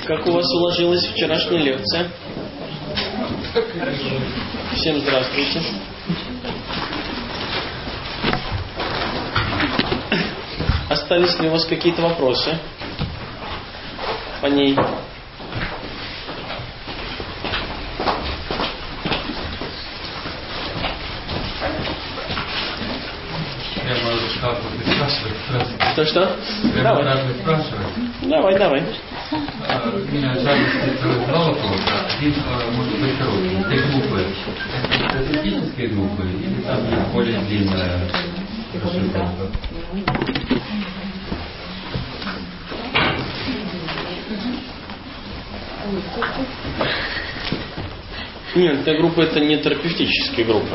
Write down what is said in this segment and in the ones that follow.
Как у вас уложилась вчерашняя лекция? Всем здравствуйте. Остались ли у вас какие-то вопросы по ней? Что? Давай. Давай. Меня жалуется два вопроса. Один может быть короткий. Три группы. Это статистические группы или там есть более длинная расшифровка? Нет, эта группа это не терапевтические группы.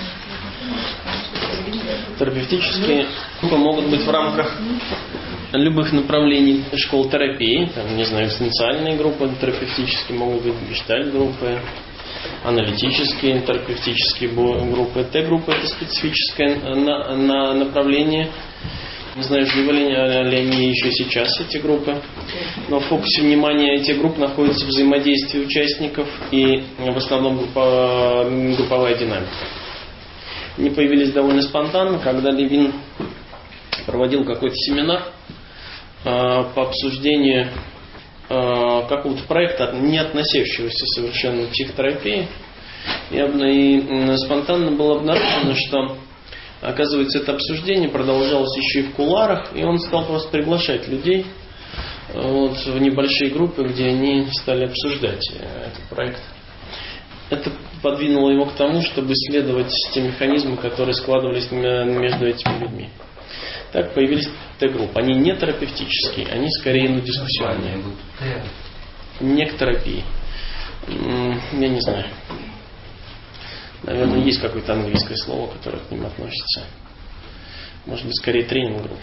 Терапевтические группы могут быть в рамках любых направлений школ терапии, там, не знаю, экзистенциальные группы терапевтические, могут быть гештальт-группы, аналитические терапевтические группы. Т-группа это специфическое направление. Не знаю, живы ли они еще сейчас, эти группы. Но в фокусе внимания этих групп находится взаимодействие участников и в основном групповая динамика. Они появились довольно спонтанно, когда Левин проводил какой-то семинар по обсуждению какого-то проекта, не относящегося совершенно к психотерапии. И спонтанно было обнаружено, что, оказывается, это обсуждение продолжалось еще и в кулуарах, и он стал просто приглашать людей в небольшие группы, где они стали обсуждать этот проект. Это подвинуло его к тому, чтобы исследовать те механизмы, которые складывались между этими людьми. Так появились Т-группы. Они не терапевтические, они скорее дискуссионные. Не к терапии. Я не знаю. Наверное, есть какое-то английское слово, которое к ним относится. Может быть, скорее тренинг-группа.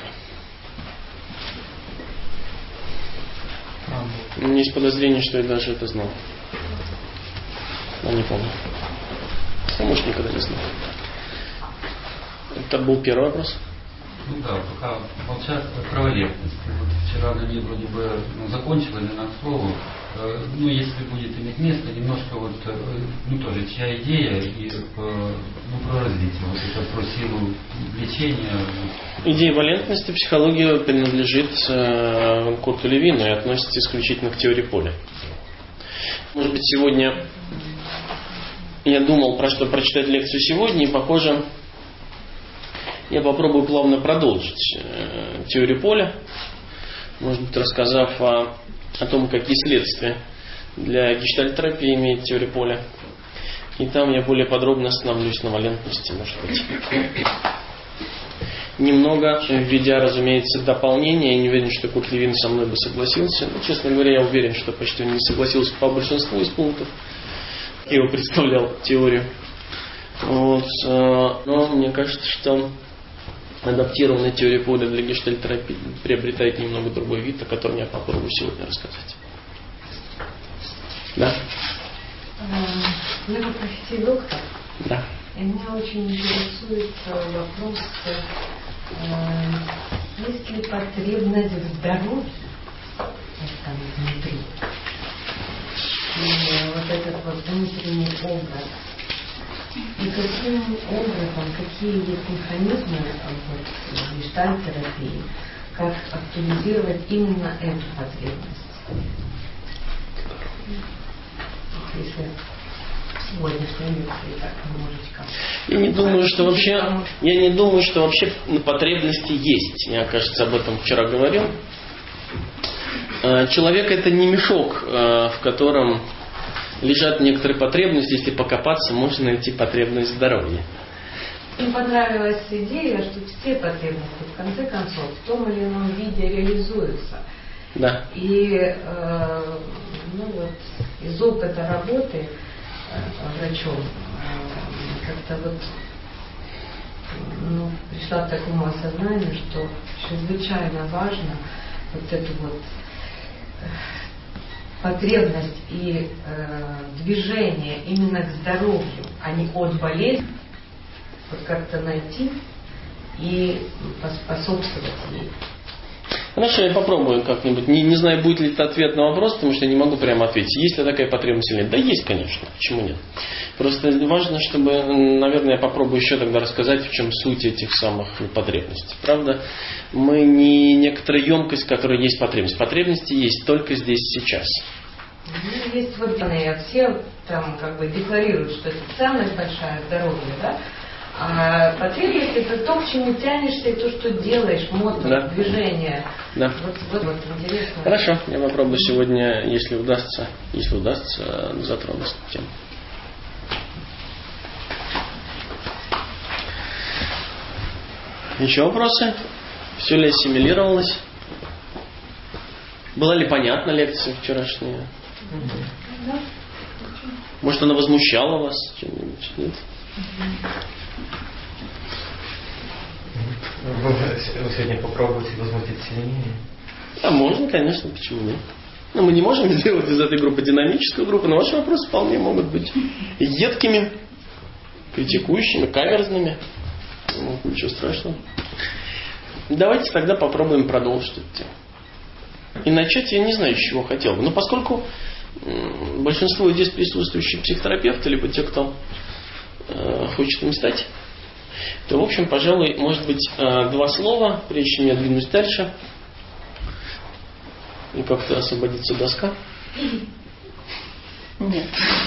У меня есть подозрение, что я даже это знал. Но не помню. Может, никогда не знал. Это был первый вопрос. Ну да, пока молчат про валентность. Вот вчера на ней вроде бы закончила именно к слову. Если будет иметь место, немножко тоже чья идея и про развитие. Вот это про силу влечения. Идея валентности психология принадлежит Курту Левину и относится исключительно к теории поля. Может быть, сегодня я думал, про что прочитать лекцию сегодня, и, похоже, я попробую плавно продолжить теорию поля, может быть, рассказав о том, какие следствия для гештальт-терапии имеет теория поля. И там я более подробно остановлюсь на валентности, может быть. Немного, введя, разумеется, дополнение. Я не уверен, что Курт Левин со мной бы согласился. Но, честно говоря, я уверен, что почти он не согласился по большинству из пунктов. Я его представлял теорию. Но мне кажется, что адаптированная теория поля для гештальт-терапии приобретает немного другой вид, о котором я попробую сегодня рассказать. Да? Вы по профессии доктор? Да. И меня очень интересует вопрос, есть ли потребность в здоровье там внутри? И вот этот внутренний образ. И каким образом, какие есть механизмы в гештальт-терапии, как актуализировать именно эту потребность? Если сегодняшней лекции так немножечко. Я не думаю, что вообще потребности есть. Я, кажется, об этом вчера говорил. Человек это не мешок, в котором лежат некоторые потребности. Если покопаться, можно найти потребность здоровья. Мне понравилась идея, что все потребности в конце концов в том или ином виде реализуются. Да. И из опыта работы врачом как-то пришла к такому осознанию, что чрезвычайно важно эту потребность и движение именно к здоровью, а не от болезни, как-то найти и поспособствовать ей. Хорошо, я попробую как-нибудь. Не знаю, будет ли это ответ на вопрос, потому что я не могу прямо ответить. Есть ли такая потребность или нет? Да есть, конечно. Почему нет? Просто важно, чтобы, наверное, я попробую еще тогда рассказать, в чем суть этих самых потребностей. Правда, мы не некоторая емкость, в которой есть потребность. Потребности есть только здесь, сейчас. Есть вот все там как бы декларируют, что это ценность большая, здоровье, да? А потребность — это то, к чему тянешься, и то, что делаешь, мотор, да. Движение. Да. Вот интересно. Хорошо, я попробую сегодня, если удастся, затронуть эту тему. Еще вопросы? Все ли ассимилировалось? Была ли понятна лекция вчерашняя? Да. Может, она возмущала вас чем-нибудь? Нет? Вы сегодня попробуйте возмутить сильнее? А можно, конечно, почему нет? Но мы не можем сделать из этой группы динамическую группу, но ваши вопросы вполне могут быть едкими, критикующими, каверзными. Ну, ничего страшного. Давайте тогда попробуем продолжить эту тему. И начать я не знаю, с чего хотел бы. Но поскольку большинство здесь присутствующих психотерапевты, либо те, кто хочет им стать, то, в общем, пожалуй, может быть, два слова, прежде чем я двинусь дальше. И как-то освободится доска. Нет.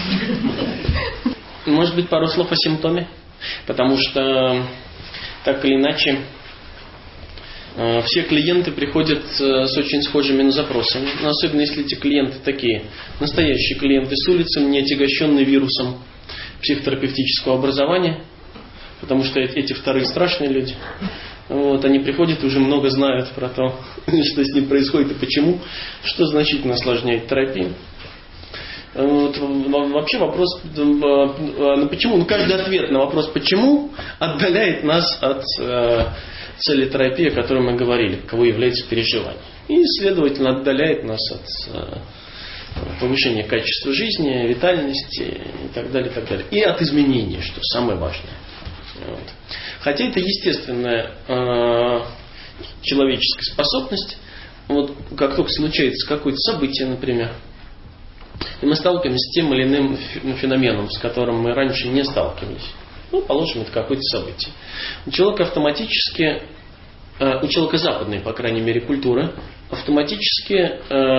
Может быть, пару слов о симптоме. Потому что, так или иначе, все клиенты приходят с очень схожими запросами. Но особенно если эти клиенты такие настоящие клиенты с улицы, не отягощенные вирусом психотерапевтического образования. Потому что эти вторые страшные люди. Вот, они приходят и уже много знают про то, что с ним происходит и почему, что значительно осложняет терапию. Вот, вообще вопрос, почему, каждый ответ на вопрос «почему» отдаляет нас от цели терапии, о которой мы говорили, каково является переживание. И, следовательно, отдаляет нас от повышения качества жизни, витальности и так далее, и так далее. И от изменений, что самое важное. Вот. Хотя это естественная человеческая способность. Вот, как только случается какое-то событие, например, и мы сталкиваемся с тем или иным феноменом, с которым мы раньше не сталкивались. Ну, положим, это какое-то событие. У человека автоматически, у человека западной, по крайней мере, культуры, автоматически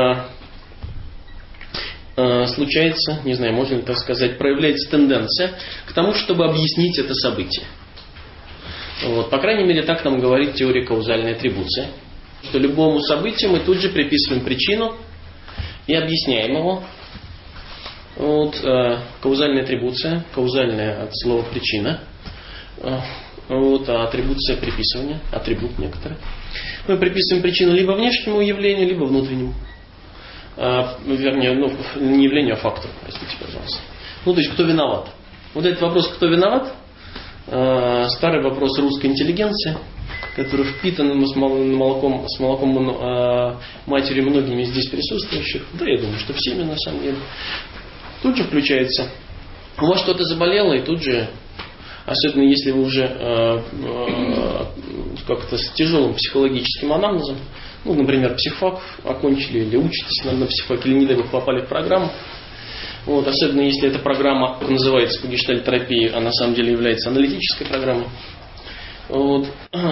случается, не знаю, можно ли так сказать, проявляется тенденция к тому, чтобы объяснить это событие. Вот, по крайней мере, так нам говорит теория каузальной атрибуции. Что любому событию мы тут же приписываем причину и объясняем его. Вот, каузальная атрибуция, каузальная от слова причина, вот, а атрибуция приписывания, атрибут некоторый. Мы приписываем причину либо внешнему явлению, либо внутреннему. Вернее, не явлению, а факту, простите, пожалуйста. Ну, то есть, кто виноват? Вот этот вопрос, кто виноват, старый вопрос русской интеллигенции, который впитан с молоком матери многими здесь присутствующих. Да, я думаю, что всеми на самом деле. Тут же включается. У вас что-то заболело, и тут же, особенно если вы уже как-то с тяжелым психологическим анамнезом, ну, например, психфак окончили или учитесь на психфаке, или не дай бог попали в программу. Вот, особенно если эта программа называется по гештальт-терапии, а на самом деле является аналитической программой, вот,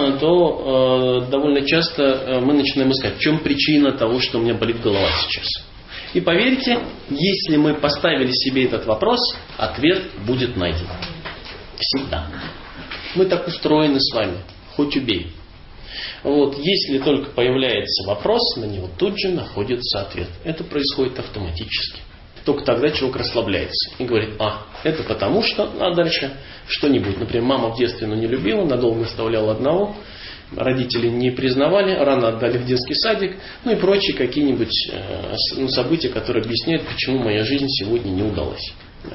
то довольно часто мы начинаем искать, в чем причина того, что у меня болит голова сейчас. И поверьте, если мы поставили себе этот вопрос, ответ будет найден. Всегда. Мы так устроены с вами. Хоть убей. Вот, если только появляется вопрос, на него тут же находится ответ. Это происходит автоматически. Только тогда человек расслабляется и говорит: это потому что, дальше что-нибудь. Например, мама в детстве не любила, надолго оставляла одного, родители не признавали, рано отдали в детский садик, ну и прочие какие-нибудь события, которые объясняют, почему моя жизнь сегодня не удалась.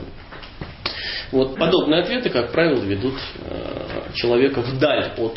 Вот подобные ответы, как правило, ведут человека вдаль от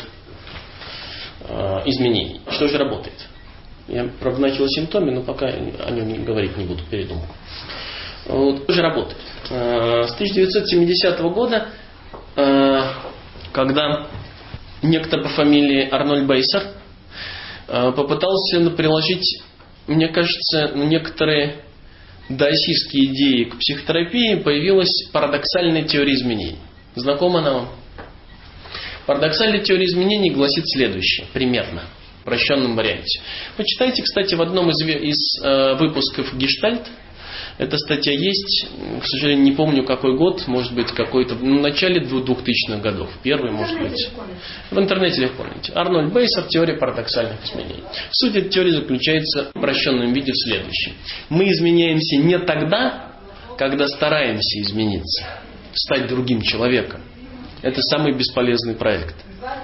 изменений. Что же работает? Я, правда, начал о симптоме, но пока о нем говорить не буду, передумал. Вот, что же работает? С 1970 года, когда некто по фамилии Арнольд Бейсер попытался приложить, мне кажется, некоторые даосистские идеи к психотерапии. Появилась парадоксальная теория изменений. Знакома она вам? Парадоксальная теория изменений гласит следующее, примерно, в упрощенном варианте. Почитайте, кстати, в одном из выпусков «Гештальт». Эта статья есть, к сожалению, не помню какой год, может быть, какой-то в начале 2000-х годов. Первый, может быть. В интернете легко найти. Арнольд Бейсер, теория парадоксальных изменений. Суть этой теории заключается в упрощенном виде в следующем. Мы изменяемся не тогда, когда стараемся измениться, стать другим человеком. Это самый бесполезный проект.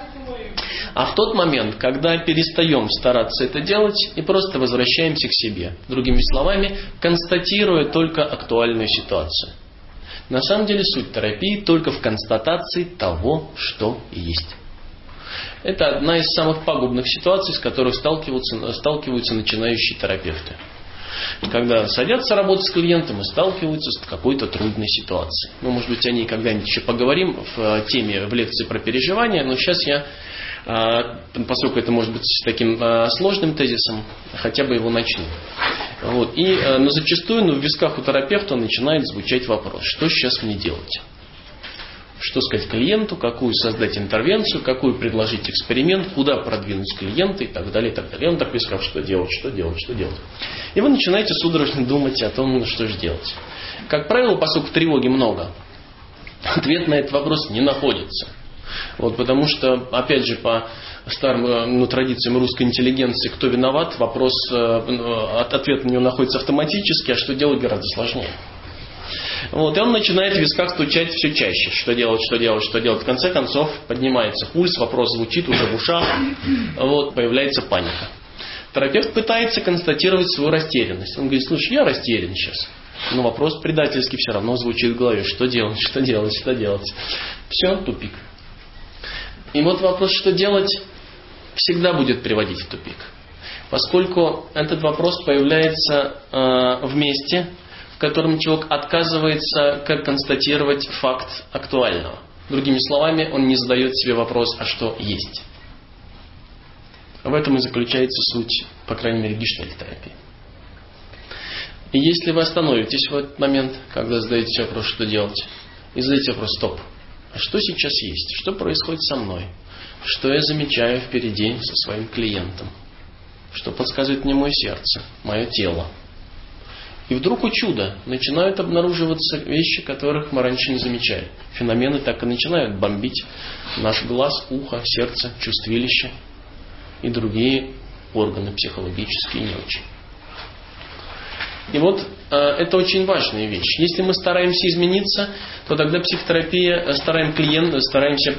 А в тот момент, когда перестаем стараться это делать и просто возвращаемся к себе. Другими словами, констатируя только актуальную ситуацию. На самом деле суть терапии только в констатации того, что есть. Это одна из самых пагубных ситуаций, с которой сталкиваются начинающие терапевты. Когда садятся работать с клиентом и сталкиваются с какой-то трудной ситуацией. Ну, может быть, о ней когда-нибудь еще поговорим в теме, в лекции про переживания, но сейчас я, поскольку это может быть таким сложным тезисом, хотя бы его начну. Вот. Но зачастую в висках у терапевта начинает звучать вопрос, что сейчас мне делать? Что сказать клиенту, какую создать интервенцию, какую предложить эксперимент, куда продвинуть клиента и так далее, и так далее. И он так вискав, что делать. И вы начинаете судорожно думать о том, что же делать. Как правило, поскольку тревоги много, ответ на этот вопрос не находится. Вот, потому что, опять же, по старым традициям русской интеллигенции, кто виноват, ответ на него находится автоматически, а что делать гораздо сложнее. Вот, и он начинает в висках стучать все чаще. Что делать. В конце концов поднимается пульс, вопрос звучит уже в ушах, вот, появляется паника. Терапевт пытается констатировать свою растерянность. Он говорит, слушай, я растерян сейчас. Но вопрос предательский все равно звучит в голове. Что делать? Все, тупик. И вот вопрос, что делать, всегда будет приводить в тупик. Поскольку этот вопрос появляется в месте, в котором человек отказывается констатировать факт актуального. Другими словами, он не задает себе вопрос, а что есть. В этом и заключается суть, по крайней мере, гештальт-терапии. И если вы остановитесь в этот момент, когда задаете вопрос, что делать, и задаете вопрос, стоп, а что сейчас есть? Что происходит со мной? Что я замечаю впереди со своим клиентом? Что подсказывает мне мое сердце, мое тело? И вдруг, о чудо, начинают обнаруживаться вещи, которых мы раньше не замечали. Феномены так и начинают бомбить наш глаз, ухо, сердце, чувствилище и другие органы психологические не очень. И вот это очень важная вещь. Если мы стараемся измениться, то тогда психотерапия, стараемся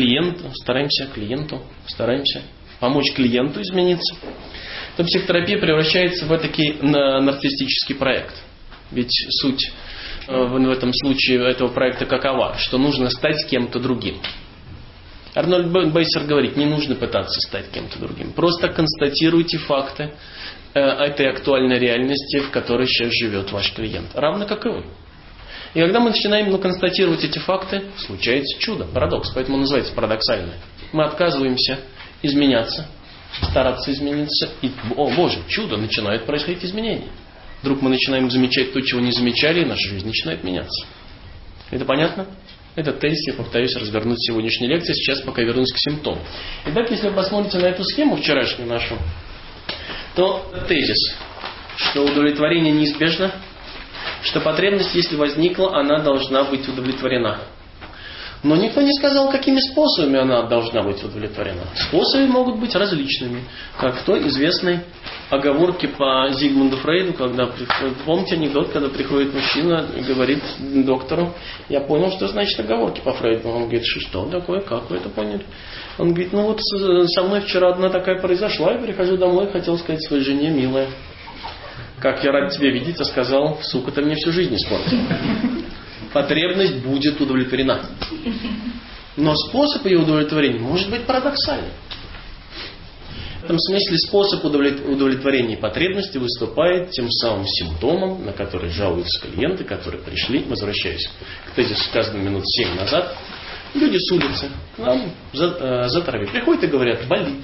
помочь клиенту измениться, то психотерапия превращается в этакий нарциссический проект. Ведь суть в этом случае этого проекта какова? Что нужно стать кем-то другим. Арнольд Бейсер говорит, не нужно пытаться стать кем-то другим. Просто констатируйте факты этой актуальной реальности, в которой сейчас живет ваш клиент. Равно как и вы. И когда мы начинаем констатировать эти факты, случается чудо, парадокс. Поэтому он называется парадоксальное. Мы отказываемся изменяться, стараться измениться. И, о боже, чудо, начинают происходить изменения. Вдруг мы начинаем замечать то, чего не замечали, и наша жизнь начинает меняться. Это понятно? Этот тезис я попытаюсь развернуть в сегодняшней лекции. Сейчас пока вернусь к симптомам. Итак, если вы посмотрите на эту схему вчерашнюю нашу, то тезис, что удовлетворение неизбежно, что потребность, если возникла, она должна быть удовлетворена. Но никто не сказал, какими способами она должна быть удовлетворена. Способы могут быть различными. Как в той известной оговорке по Зигмунду Фрейду, когда помните анекдот, когда приходит мужчина и говорит доктору, я понял, что значит оговорки по Фрейду. Он говорит, что такое, как вы это поняли? Он говорит, ну вот со мной вчера одна такая произошла, я прихожу домой, хотел сказать своей жене, милая, как я рад тебя видеть, а сказал, сука, ты мне всю жизнь испортил. Потребность будет удовлетворена. Но способ ее удовлетворения может быть парадоксальным. В этом смысле способ удовлетворения потребности выступает тем самым симптомом, на который жалуются клиенты, которые пришли, возвращаясь к тезису, сказанному минут 7 назад. Люди с улицы к нам за траве приходят и говорят, болит.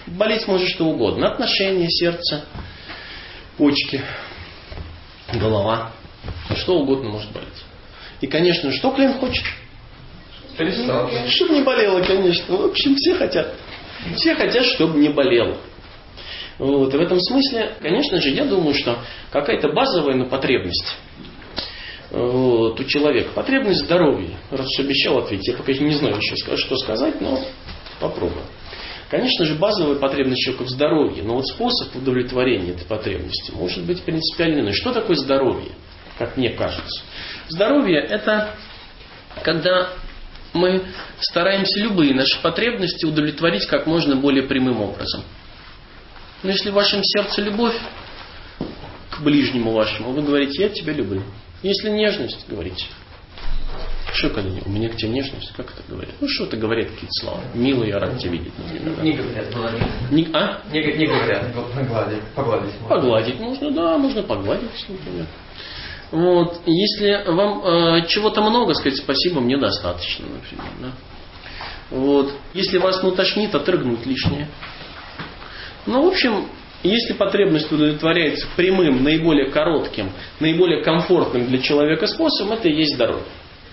Болеть может что угодно. Отношения, сердце, почки, голова. Что угодно может болеть. И, конечно, что клиент хочет? Чтобы не болело, конечно. В общем, все хотят. Все хотят, чтобы не болело. Вот. И в этом смысле, конечно же, я думаю, что какая-то базовая потребность вот, у человека. Потребность здоровья. Раз уж обещал ответить, я пока не знаю еще, что сказать, но попробую. Конечно же, базовая потребность человека в здоровье. Но вот способ удовлетворения этой потребности может быть принципиально иной. Что такое здоровье, как мне кажется? Здоровье – это когда мы стараемся любые наши потребности удовлетворить как можно более прямым образом. Но если в вашем сердце любовь к ближнему вашему, вы говорите: я тебя люблю. Если нежность, говорите. Что когда у меня к тебе нежность? Как это говорят? Ну что-то говорят, какие-то слова. Милый, я рад тебя видеть, например. Не говорят, гладить. Не говорят, погладить. Погладить можно, да, можно погладить, например. Вот. Если вам чего-то много, сказать: спасибо, мне достаточно, например. Да? Вот. Если вас тошнит, отрыгнуть лишнее. Ну, в общем, если потребность удовлетворяется прямым, наиболее коротким, наиболее комфортным для человека способом, это и есть здоровье.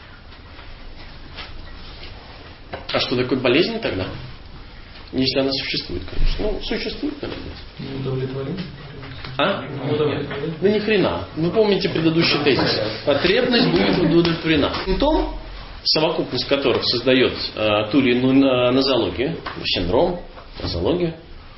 А что такое болезнь тогда? Если она существует, конечно. Ну, существует, наверное. Удовлетворение. А? Да ни хрена. Вы помните предыдущий тезис. Потребность будет удовлетворена. Симптом, совокупность которых создает ту или иную нозологию, синдром, нозологию,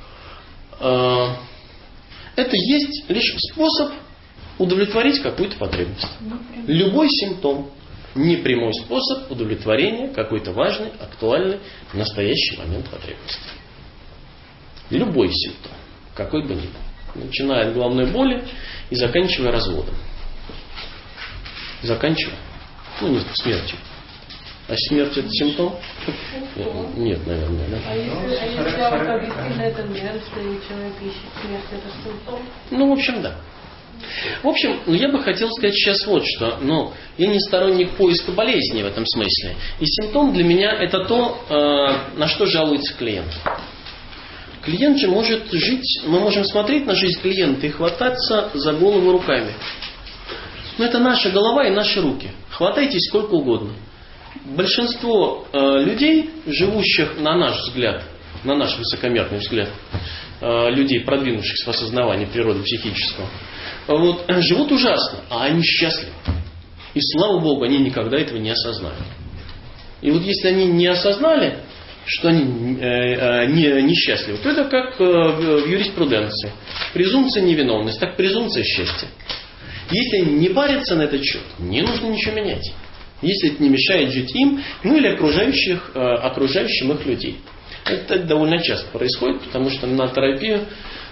это есть лишь способ удовлетворить какую-то потребность. Любой симптом – непрямой способ удовлетворения какой-то важной, актуальной, в настоящий момент потребности. Любой симптом, какой бы ни был. Начиная от головной боли и заканчивая разводом. Заканчивая, не смертью. А смерть это симптом? Нет, наверное, да. А если объективная тенденция, и человек ищет смерть, это симптом? В общем, да. В общем, я бы хотел сказать сейчас вот что. Я не сторонник поиска болезни в этом смысле. И симптом для меня это то, на что жалуется клиент. Клиент же может жить, мы можем смотреть на жизнь клиента и хвататься за голову руками. Но это наша голова и наши руки. Хватайтесь сколько угодно. Большинство людей, живущих, на наш взгляд, на наш высокомерный взгляд, людей, продвинувшихся в осознавании природы психического, живут ужасно, а они счастливы. И слава Богу, они никогда этого не осознают. И вот если они не осознали, что они несчастливы, то это как в юриспруденции. Презумпция невиновности, так презумпция счастья. Если они не парятся на этот счет, не нужно ничего менять. Если это не мешает жить им, или окружающим их людей. Это довольно часто происходит, потому что на терапию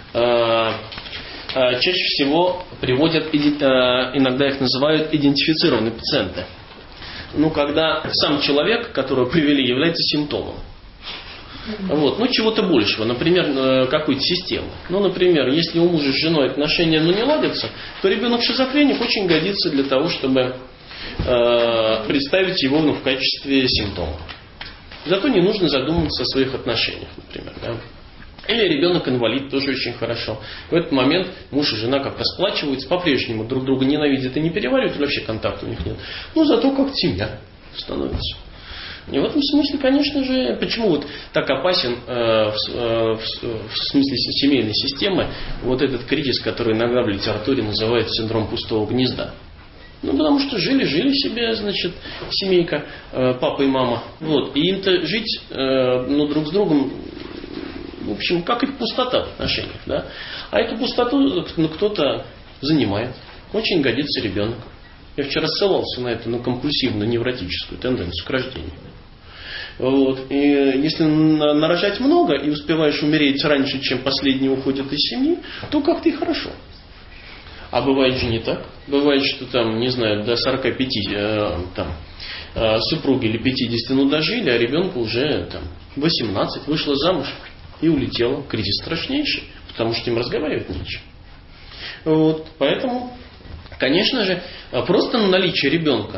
чаще всего приводят, иногда их называют идентифицированные пациенты. Когда сам человек, которого привели, является симптомом. Чего-то большего, например, какой-то системы. Например, если у мужа с женой отношения не ладятся, то ребенок-шизофреник очень годится для того, чтобы представить его в качестве симптома. Зато не нужно задумываться о своих отношениях, например. Да? Или ребенок-инвалид, тоже очень хорошо. В этот момент муж и жена как-то сплачиваются, по-прежнему друг друга ненавидят и не переваривают, вообще контакта у них нет. Зато как семья становится. И в этом смысле, конечно же, почему так опасен в смысле семейной системы этот кризис, который иногда в литературе называют синдром пустого гнезда. Потому что жили себе, семейка, папа и мама. И им-то жить друг с другом, в общем, как их пустота в отношениях. Да? А эту пустоту кто-то занимает. Очень годится ребенок. Я вчера ссылался на эту компульсивную невротическую тенденцию к рождению. И если нарожать много и успеваешь умереть раньше, чем последний уходит из семьи, то как-то и хорошо. А бывает же не так. Бывает, что до 45 супруги или 50 дожили, а ребенку уже 18, вышла замуж и улетела. Кризис страшнейший, потому что им разговаривать нечем. Поэтому, конечно же, просто наличие ребенка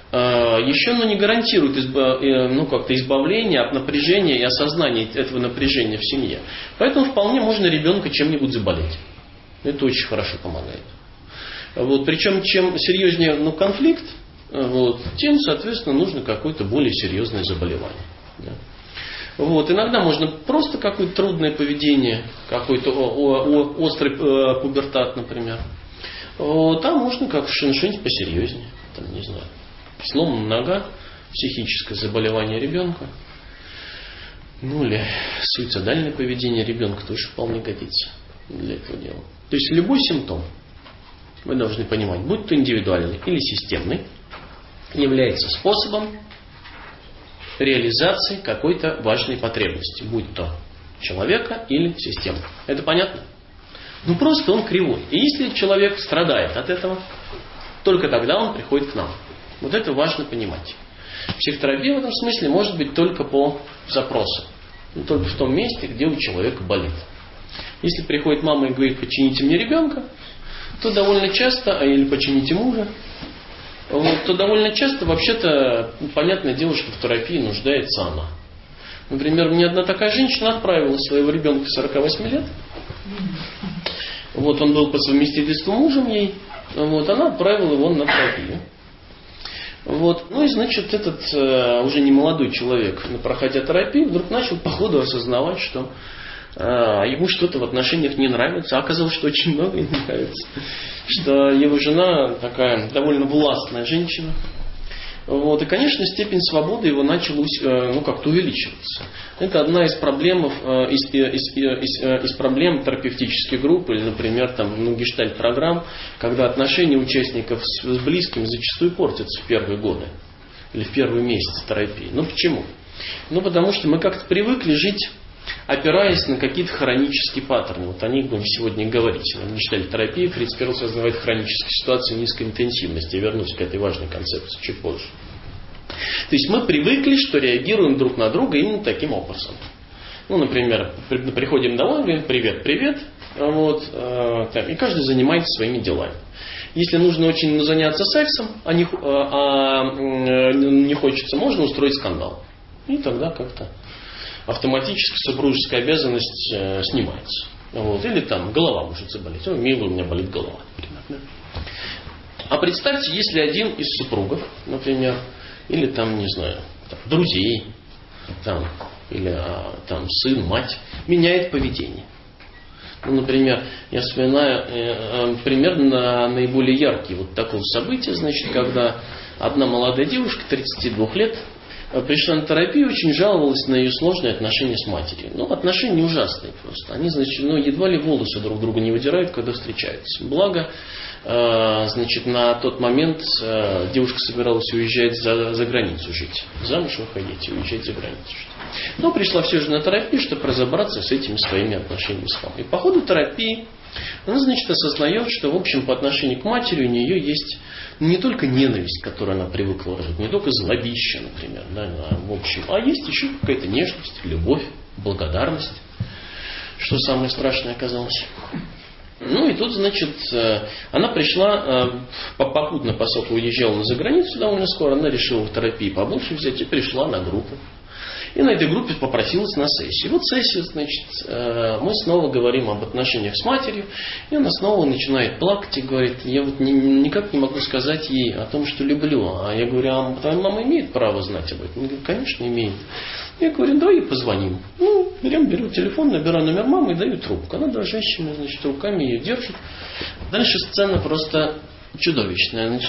еще оно не гарантирует как-то избавление от напряжения и осознания этого напряжения в семье. Поэтому вполне можно ребенка чем-нибудь заболеть. Это очень хорошо помогает. Причем, чем серьезнее конфликт, тем, соответственно, нужно какое-то более серьезное заболевание. Да. Иногда можно просто какое-то трудное поведение, какой-то острый пубертат, например. Там можно как что-нибудь посерьезнее. Там, не знаю, сломанная нога, психическое заболевание ребенка. Или суицидальное поведение ребенка тоже вполне годится для этого дела. То есть любой симптом, вы должны понимать, будь то индивидуальный или системный, является способом реализации какой-то важной потребности, будь то человека или системы. Это понятно? Просто он кривой. И если человек страдает от этого, только тогда он приходит к нам. Это важно понимать. Психотерапия в этом смысле может быть только по запросу. Только в том месте, где у человека болит. Если приходит мама и говорит: почините мне ребенка, то довольно часто, или почините мужа, то довольно часто, вообще-то, понятное дело, что в терапии нуждается она. Например, мне одна такая женщина отправила своего ребенка 48 лет. Он был по совместительству мужем ей. Она отправила его на терапию. И, этот уже не молодой человек, проходя терапию, вдруг начал по ходу осознавать, что ему что-то в отношениях не нравится. А оказалось, что очень много ему нравится. Что его жена такая довольно властная женщина. И, конечно, степень свободы его начала как-то увеличиваться. Это одна из проблем, из проблем терапевтических групп, или, например, гештальт-программ, когда отношения участников с близкими зачастую портятся в первые годы или в первый месяц терапии. Почему? Потому что мы как-то привыкли жить, опираясь на какие-то хронические паттерны. О них будем сегодня говорить. В гештальт-терапии Фриц Перлс называет хронические ситуации низкой интенсивности. Я вернусь к этой важной концепции чуть позже. То есть мы привыкли, что реагируем друг на друга именно таким образом. Например, приходим домой, говорим: привет, привет. И каждый занимается своими делами. Если нужно очень заняться сексом, а не хочется, можно устроить скандал. И тогда как-то автоматически супружеская обязанность снимается. Или голова может заболеть. Милый, у меня болит голова. Например. А представьте, если один из супругов, например, или друзей, или сын, мать, меняет поведение. Например, я вспоминаю примерно наиболее яркие такого события, когда одна молодая девушка, 32 лет, пришла на терапию, очень жаловалась на ее сложные отношения с матерью. Отношения ужасные просто. Они, едва ли волосы друг друга не выдирают, когда встречаются. Благо, на тот момент девушка собиралась уезжать за границу жить. Замуж выходить и уезжать за границу жить. Но пришла все же на терапию, чтобы разобраться с этими своими отношениями с мамой. И по ходу терапии она, осознает, что, в общем, по отношению к матери у нее есть не только ненависть, которую она привыкла выражать, не только злобище, например, в общем, а есть еще какая-то нежность, любовь, благодарность, что самое страшное оказалось. И тут, она пришла, попутно, поскольку уезжала за границу довольно скоро, она решила в терапии побольше взять и пришла на группу. И на этой группе попросилась на сессию. Сессия, мы снова говорим об отношениях с матерью, и она снова начинает плакать и говорит: я никак не могу сказать ей о том, что люблю. А я говорю: а твоя мама имеет право знать об этом? Она говорит: конечно, имеет. Я говорю: давай ей позвоним. Беру телефон, набираю номер мамы и даю трубку. Она дрожащими, руками ее держит. Дальше сцена просто чудовищная.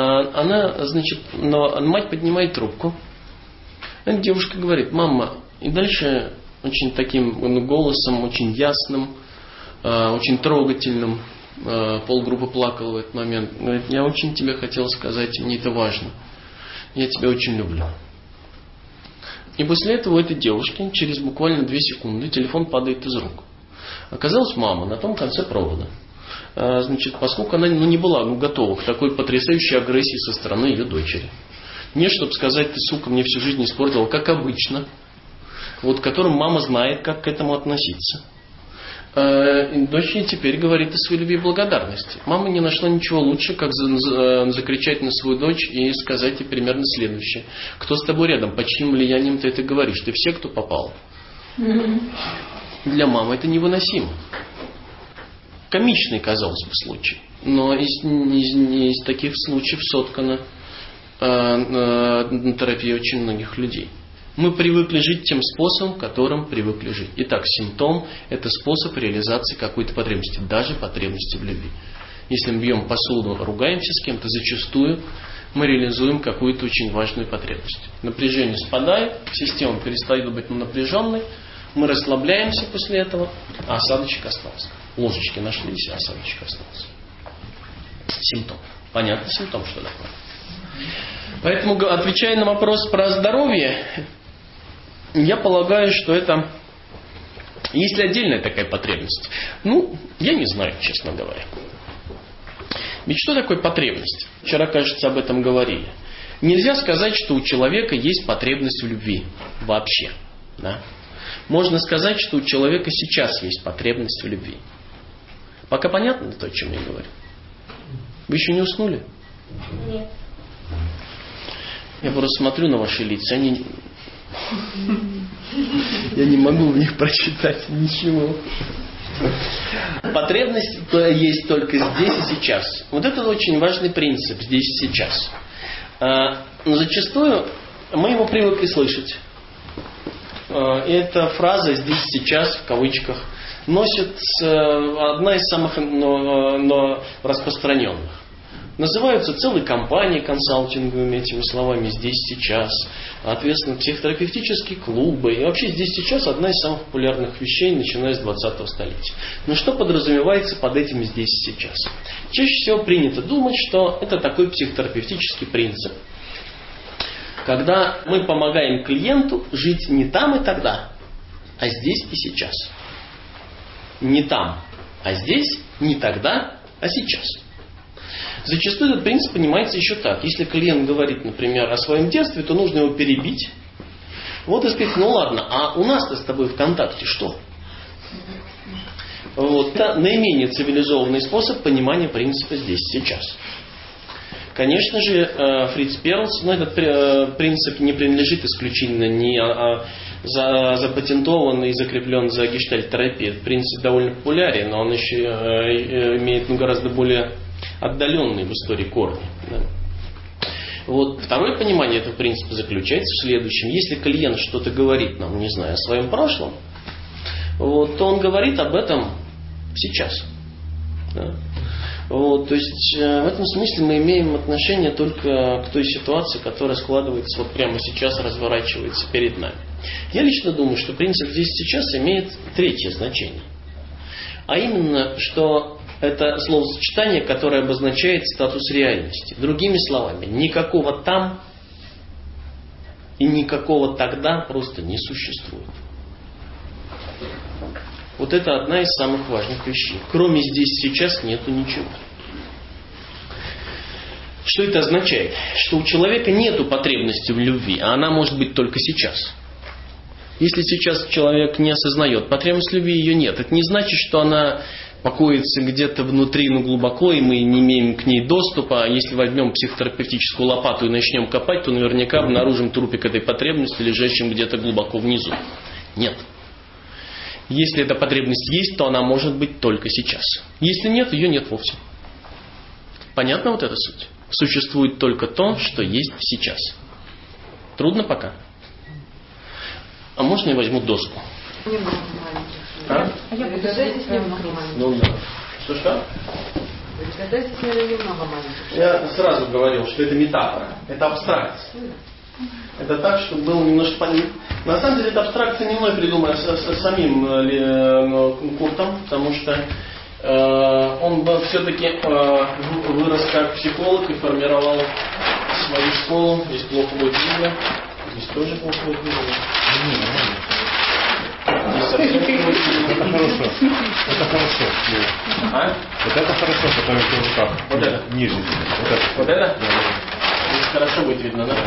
Мать поднимает трубку. Девушка говорит: мама, и дальше очень таким голосом, очень ясным, очень трогательным, полгруппы плакала в этот момент. Говорит: я очень тебе хотела сказать, мне это важно. Я тебя очень люблю. И после этого у этой девушки через буквально 2 секунды телефон падает из рук. Оказалась мама на том конце провода. Поскольку она не была готова к такой потрясающей агрессии со стороны ее дочери. Не чтобы сказать: ты, сука, мне всю жизнь испортила, как обычно. Которым мама знает, как к этому относиться. Дочь ей теперь говорит о своей любви и благодарности. Мама не нашла ничего лучше, как закричать на свою дочь и сказать ей примерно следующее. Кто с тобой рядом? Под чьим влиянием ты это говоришь? Ты все, кто попал? Для мамы это невыносимо. Комичный, казалось бы, случай. Но из таких случаев соткана терапия очень многих людей. Мы привыкли жить тем способом, которым привыкли жить. Итак, симптом – это способ реализации какой-то потребности, даже потребности в любви. Если мы бьем посуду, ругаемся с кем-то, зачастую мы реализуем какую-то очень важную потребность. Напряжение спадает, система перестает быть напряженной, мы расслабляемся после этого, а осадочек остался. Ложечки нашлись, а осадочек остался. Симптом. Понятно симптом, что такое? Поэтому, отвечая на вопрос про здоровье, я полагаю, что это... Есть ли отдельная такая потребность? Я не знаю, честно говоря. Ведь что такое потребность? Вчера, кажется, об этом говорили. Нельзя сказать, что у человека есть потребность в любви. Вообще. Да? Можно сказать, что у человека сейчас есть потребность в любви. Пока понятно то, о чем я говорю? Вы еще не уснули? Нет. Я просто смотрю на ваши лица, я не могу в них прочитать ничего. Потребность есть только здесь и сейчас. Вот это очень важный принцип, здесь и сейчас. Но зачастую мы его привыкли слышать. И эта фраза «здесь и сейчас» в кавычках носит одна из самых распространенных. Называются целые компании консалтинговыми этими словами «здесь, сейчас». Соответственно, психотерапевтические клубы. И вообще «здесь, сейчас» одна из самых популярных вещей, начиная с 20-го столетия. Но что подразумевается под этим «здесь, сейчас»? Чаще всего принято думать, что это такой психотерапевтический принцип. Когда мы помогаем клиенту жить не там и тогда, а здесь и сейчас. Не там, а здесь, не тогда, а сейчас. Зачастую этот принцип понимается еще так. Если клиент говорит, например, о своем детстве, то нужно его перебить. Вот и сказать, ладно, а у нас-то с тобой в контакте что? Вот. Это наименее цивилизованный способ понимания принципа здесь и сейчас. Конечно же, Фриц Перлс, этот принцип не принадлежит исключительно не запатентован и закреплен за гештальт-терапией. Этот принцип довольно популярен, но он еще имеет гораздо более отдаленные в истории корни. Да. Вот второе понимание этого принципа заключается в следующем. Если клиент что-то говорит нам, не знаю, о своем прошлом, вот, то он говорит об этом сейчас. Да. Вот, то есть в этом смысле мы имеем отношение только к той ситуации, которая складывается вот прямо сейчас, разворачивается перед нами. Я лично думаю, что принцип здесь сейчас имеет третье значение. А именно, что это словосочетание, которое обозначает статус реальности. Другими словами, никакого там и никакого тогда просто не существует. Вот это одна из самых важных вещей. Кроме здесь сейчас нету ничего. Что это означает? Что у человека нету потребности в любви, а она может быть только сейчас. Если сейчас человек не осознает потребность в любви, ее нет. Это не значит, что она покоится где-то внутри, но глубоко, и мы не имеем к ней доступа. А если возьмем психотерапевтическую лопату и начнем копать, то наверняка обнаружим трупик этой потребности, лежащим где-то глубоко внизу. Нет. Если эта потребность есть, то она может быть только сейчас. Если нет, ее нет вовсе. Понятна вот эта суть? Существует только то, что есть сейчас. Трудно пока? А можно я возьму доску? А? Ну да. Что? Я сразу говорил, что это метафора. Это абстракция. Это так, чтобы было немножко понятно. На самом деле, эта абстракция не мной придумана, с самим Куртом, потому что он все-таки вырос как психолог и формировал свою школу. Здесь плохо будет видно. Здесь тоже плохо будет видно. Это хорошо. Это хорошо. А? Вот это хорошо, который в руках. Вот это? Ниже. Вот это? Здесь хорошо будет видно, да?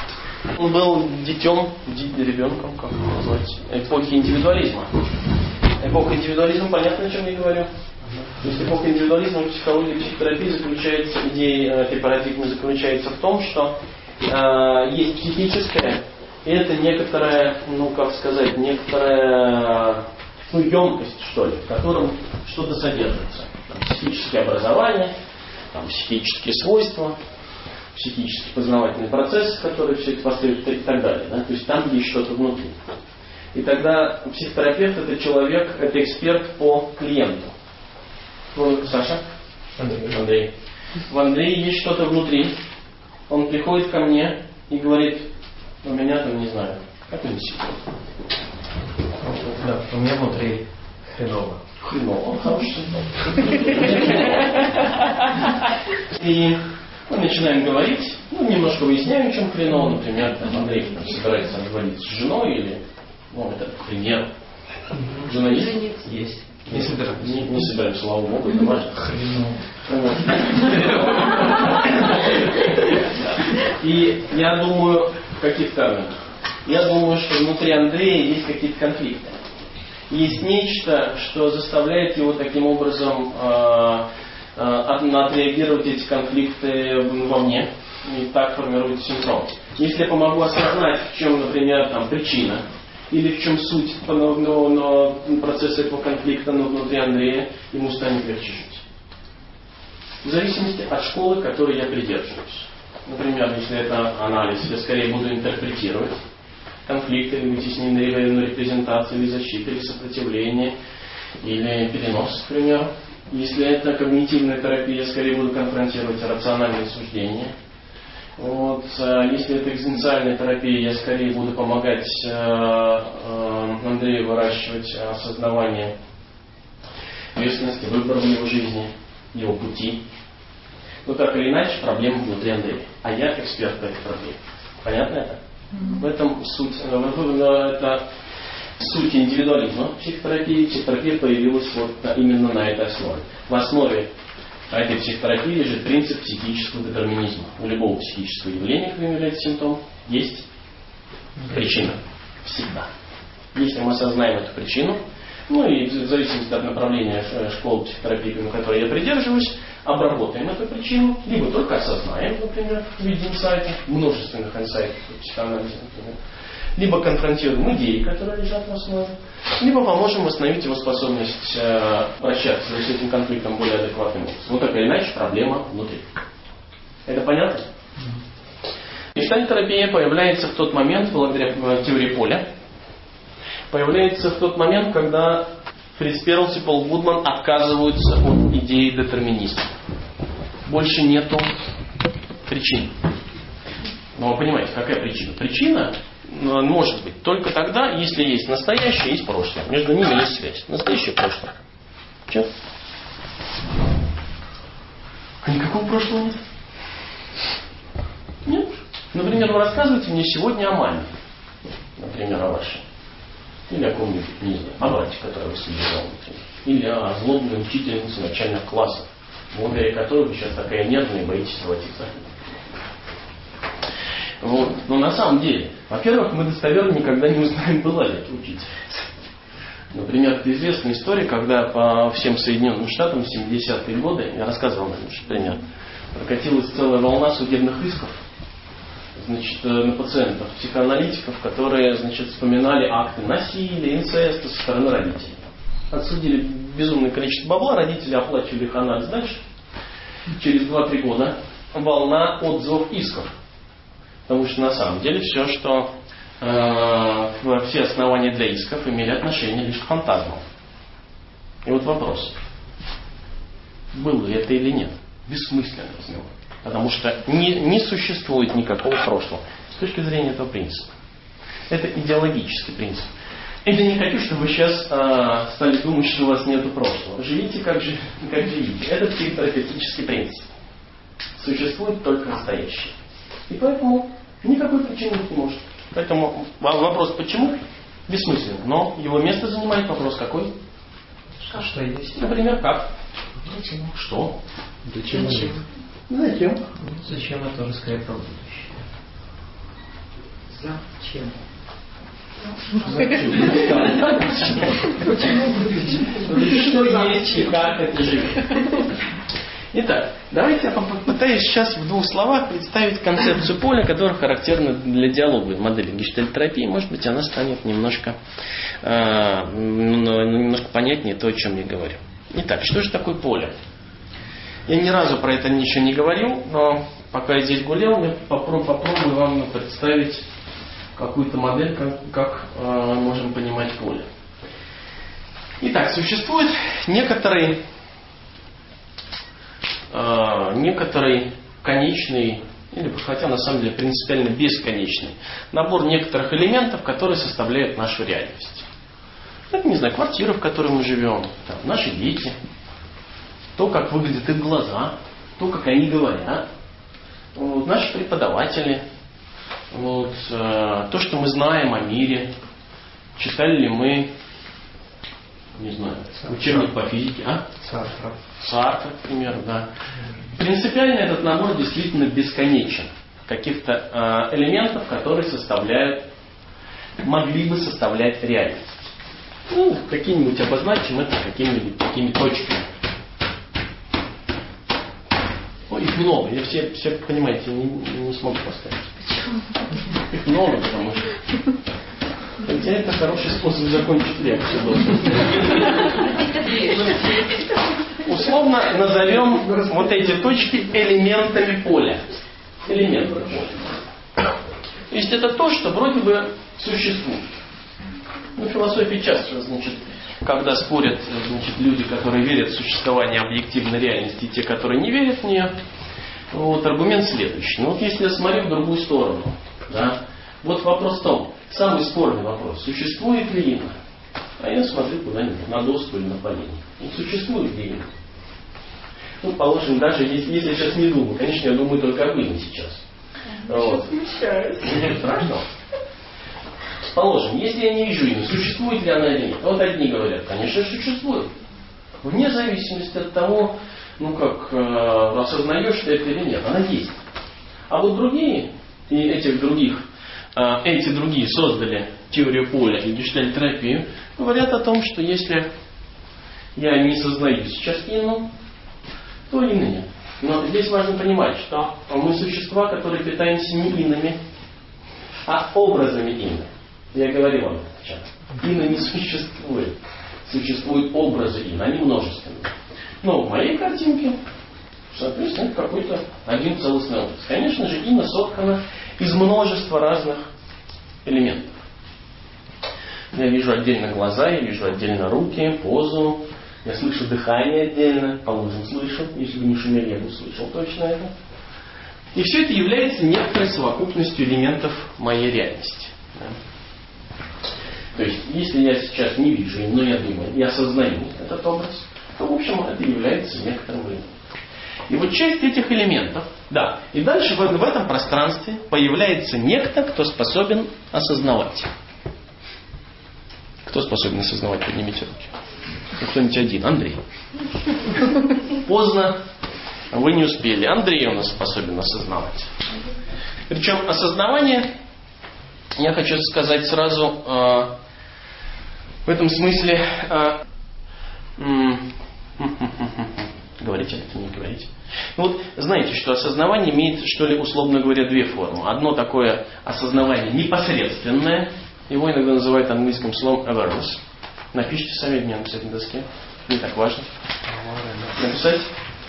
Он был ребенком, как это называется, эпохи индивидуализма. Эпоха индивидуализма, понятно, о чем я говорю? То есть эпоха индивидуализма в психологии и психотерапии заключается, идея этой парадигмы заключается в том, что есть психическое, и это некоторая, некоторая емкость, что ли, в котором что-то содержится. Там, психические образования, там, психические свойства, психический познавательный процесс, который все это последует и так далее. Да? То есть там есть что-то внутри. И тогда психотерапевт это человек, это эксперт по клиенту. Саша? Андрей. В Андрее есть что-то внутри. Он приходит ко мне и говорит, у меня там, не знаю, какой-нибудь секрет. Да, у меня внутри хреново. Хреново, хороший симптом. И мы начинаем говорить, немножко выясняем, в чем хреново. Например, Андрей собирается говорить с женой или, это пример. Жена есть? Есть. Не собираем, слава Богу, это важно. Хреново. И я думаю, в каких терминах? Я думаю, что внутри Андрея есть какие-то конфликты. Есть нечто, что заставляет его таким образом отреагировать эти конфликты вовне. И так формируется синдром. Если я помогу осознать, в чем, например, причина, или в чем суть процесса этого конфликта внутри Андрея, ему станет легче жить. В зависимости от школы, которой я придерживаюсь. Например, если это анализ, я скорее буду интерпретировать конфликты, или вытесненные репрезентации, или защиты, или сопротивление, или перенос, к примеру. Если это когнитивная терапия, я скорее буду конфронтировать рациональные суждения. Если это экзистенциальная терапия, я скорее буду помогать Андрею выращивать осознавание ответственности, выбора в его жизни, его пути. Так или иначе, проблема внутри Андрея. А я эксперт по этой проблеме. Понятно это? В этом суть. Это суть индивидуализма психотерапии. Психотерапия появилась именно на этой основе. В основе этой психотерапии лежит принцип психического детерминизма. У любого психического явления, которое является симптомом, есть причина. Всегда. Если мы осознаем эту причину, и в зависимости от направления школы психотерапии, на которой я придерживаюсь, обработаем эту причину, либо только осознаем, например, в виде инсайтов, множественных инсайтов в психоанализе, например, либо конфронтируем идеи, которые лежат в основе, либо поможем восстановить его способность обращаться с этим конфликтом более адекватным образом. Так или иначе, проблема внутри. Это понятно? Гештальт-терапия появляется в тот момент, благодаря теории поля, появляется в тот момент, когда Фриц Перлс и Пол Гудман отказываются от идеи детерминизма. Больше нету причин. Но вы понимаете, какая причина? Причина может быть только тогда, если есть настоящее и есть прошлое. Между ними есть связь. Настоящее и прошлое. Че? А никакого прошлого нет? Нет. Например, вы рассказываете мне сегодня о маме. Например, о вашей. Или о ком-нибудь, не знаю, о брате, который вы содержал, например. Или о злобной учительнице начальных классов, благодаря которой вы сейчас такая нервная и боитесь давать экзамен. Но на самом деле, во-первых, мы достоверно никогда не узнаем, была ли эта учительница. Например, это известная история, когда по всем Соединенным Штатам в 70-е годы, я рассказывал, например, прокатилась целая волна судебных исков на пациентов, психоаналитиков, которые вспоминали акты насилия, инцеста со стороны родителей. Отсудили безумное количество бабла, родители оплачивали их анализ дальше. Через 2-3 года волна отзывов исков. Потому что на самом деле все, что все основания для исков имели отношение лишь к фантазмам. И вопрос. Было ли это или нет? Бессмысленно разговор. Потому что не существует никакого прошлого с точки зрения этого принципа. Это идеологический принцип. И я не хочу, чтобы вы сейчас стали думать, что у вас нет прошлого. Живите как живите. Это психотерапевтический принцип. Существует только настоящее. И поэтому никакой причины не может. Поэтому вопрос почему бессмысленно. Но его место занимает вопрос какой? Что есть? Например, как? Зачем? Что? Зачем? Зачем? Зачем это тоже скорее про будущее? Зачем? Что есть и как это живет. Итак, давайте я попытаюсь сейчас в двух словах представить концепцию поля, которая характерна для диалоговой модели гештальт-терапии. Может быть, она станет немножко понятнее то, о чем я говорю. Итак, что же такое поле? Я ни разу про это ничего не говорил, но пока я здесь гулял, я попробую вам представить какую-то модель, как можем понимать поле. Итак, существует некоторый конечный, или хотя на самом деле принципиально бесконечный набор некоторых элементов, которые составляют нашу реальность. Это, не знаю, квартира, в которой мы живем, там, наши дети, то, как выглядят их глаза, то, как они говорят, вот, наши преподаватели, вот, то, что мы знаем о мире, читали ли мы, не знаю, учебник по физике, Сартра, к примеру, да. Принципиально этот набор действительно бесконечен. Каких-то элементов, которые могли бы составлять реальность. Ну, какие-нибудь обозначим это какими-нибудь такими точками. Ой, их много. Я все понимаете, не смогу поставить. Почему? Их много, потому что... Хотя это хороший способ закончить лекцию. Условно назовем вот эти точки элементами поля. Элементы поля. То есть это то, что вроде бы существует. Ну, в философии часто, значит, когда спорят, значит, люди, которые верят в существование объективной реальности, и те, которые не верят в нее, вот аргумент следующий. Ну вот если я смотрю в другую сторону, да, вот вопрос в том, самый спорный вопрос, существует ли ино? А я смотрю куда-нибудь, на доску или на поленье. Существует ли ино? Ну, положим, даже если я сейчас не думаю, конечно, я думаю только об ине сейчас. Вот. Смущаюсь. Мне страшно. Положим, если я не вижу ино, существует ли она или нет? Вот одни говорят, конечно, существует. Вне зависимости от того, ну как осознаешь ты это или нет, она есть. А вот другие, и эти другие создали теорию поля и гештальт-терапию, говорят о том, что если я не сознаю сейчас ину, то ины нет. Но здесь важно понимать, что мы существа, которые питаемся не инами, а образами ины. Я говорил вам это вчера. Ина не существует. Существуют образы ин, они множественные. Но в моей картинке, соответственно, это какой-то один целостный образ. Конечно же, ина соткана из множества разных элементов. Я вижу отдельно глаза, я вижу отдельно руки, позу, я слышу дыхание отдельно, положим, слышу, если бы не шумели, я бы услышал точно это. И все это является некоторой совокупностью элементов моей реальности. Да? То есть, если я сейчас не вижу, но я думаю, я осознаю этот образ, то, в общем, это является некоторым элементом. И вот часть этих элементов, да, и дальше в этом пространстве появляется некто, кто способен осознавать. Кто способен осознавать? Поднимите руки. Ну, кто-нибудь один. Андрей. Поздно. Вы не успели. Андрей у нас способен осознавать. Причем осознавание, я хочу сказать сразу, в этом смысле... Говорите, это не говорите. Ну вот, знаете, что осознавание имеет, что ли, условно говоря, две формы. Одно такое осознавание непосредственное. Его иногда называют английским словом awareness. Напишите сами, мне написать на доске. Не так важно. Написать.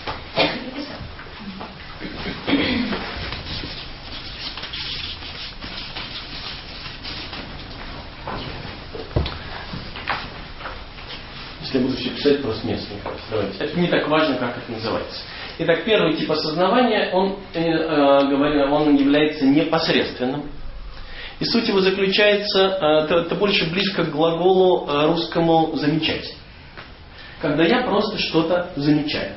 Если я буду все писать, просто место не хватит. Давайте. Это не так важно, как это называется. Итак, первый тип осознавания, он является непосредственным. И суть его заключается, это больше близко к глаголу русскому «замечать». Когда я просто что-то замечаю.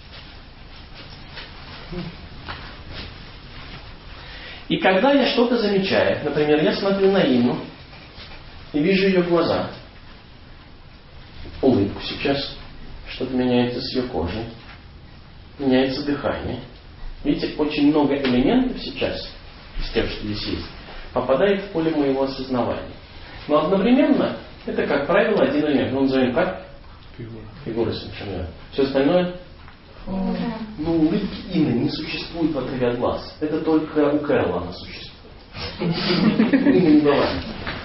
И когда я что-то замечаю, например, я смотрю на Инну и вижу ее глаза, улыбку сейчас, что-то меняется с ее кожей, меняется дыхание. Видите, очень много элементов сейчас, из тех, что здесь есть, попадает в поле моего осознавания. Но одновременно это, как правило, один элемент. Мы назовем как? Фигура совершенно верно. Все остальное? Ну, улыбки Инны не существует в отрыве от глаз. Это только у Кэрла она существует. У Инны не бывает.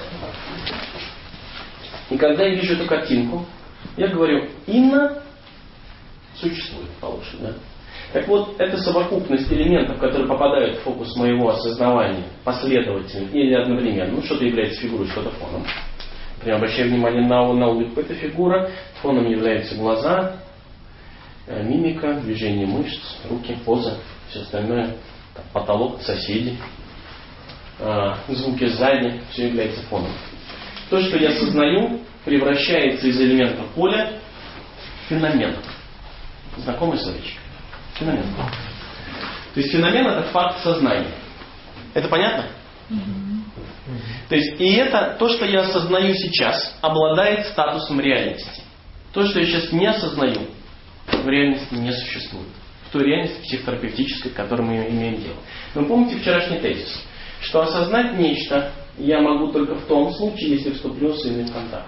И когда я вижу эту картинку, я говорю, Инна существует, получше, да? Так вот, это совокупность элементов, которые попадают в фокус моего осознавания последовательно или одновременно. Ну, что-то является фигурой, что-то фоном. Например, обращаю внимание на улыбку, это фигура. Фоном являются глаза, мимика, движение мышц, руки, поза, все остальное. Потолок, соседи, звуки сзади, все является фоном. То, что я осознаю, превращается из элементов поля в феномен. Знакомый словечко? Феномен. То есть феномен — это факт сознания. Это понятно? То есть и это, то, что я осознаю сейчас, обладает статусом реальности. То, что я сейчас не осознаю, в реальности не существует. В той реальности психотерапевтической, с которой мы имеем дело. Вы помните вчерашний тезис, что осознать нечто я могу только в том случае, если вступлю с Инной в контакт.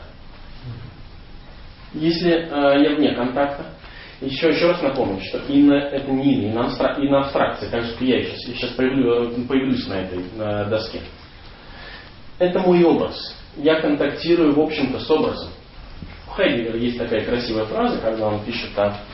Если я вне контакта, еще раз напомню, что Инна — это не Инна, Инна абстракция, так же, как я сейчас появлюсь на этой доске. Это мой образ. Я контактирую, в общем-то, с образом. У Хайдеггера есть такая красивая фраза, когда он пишет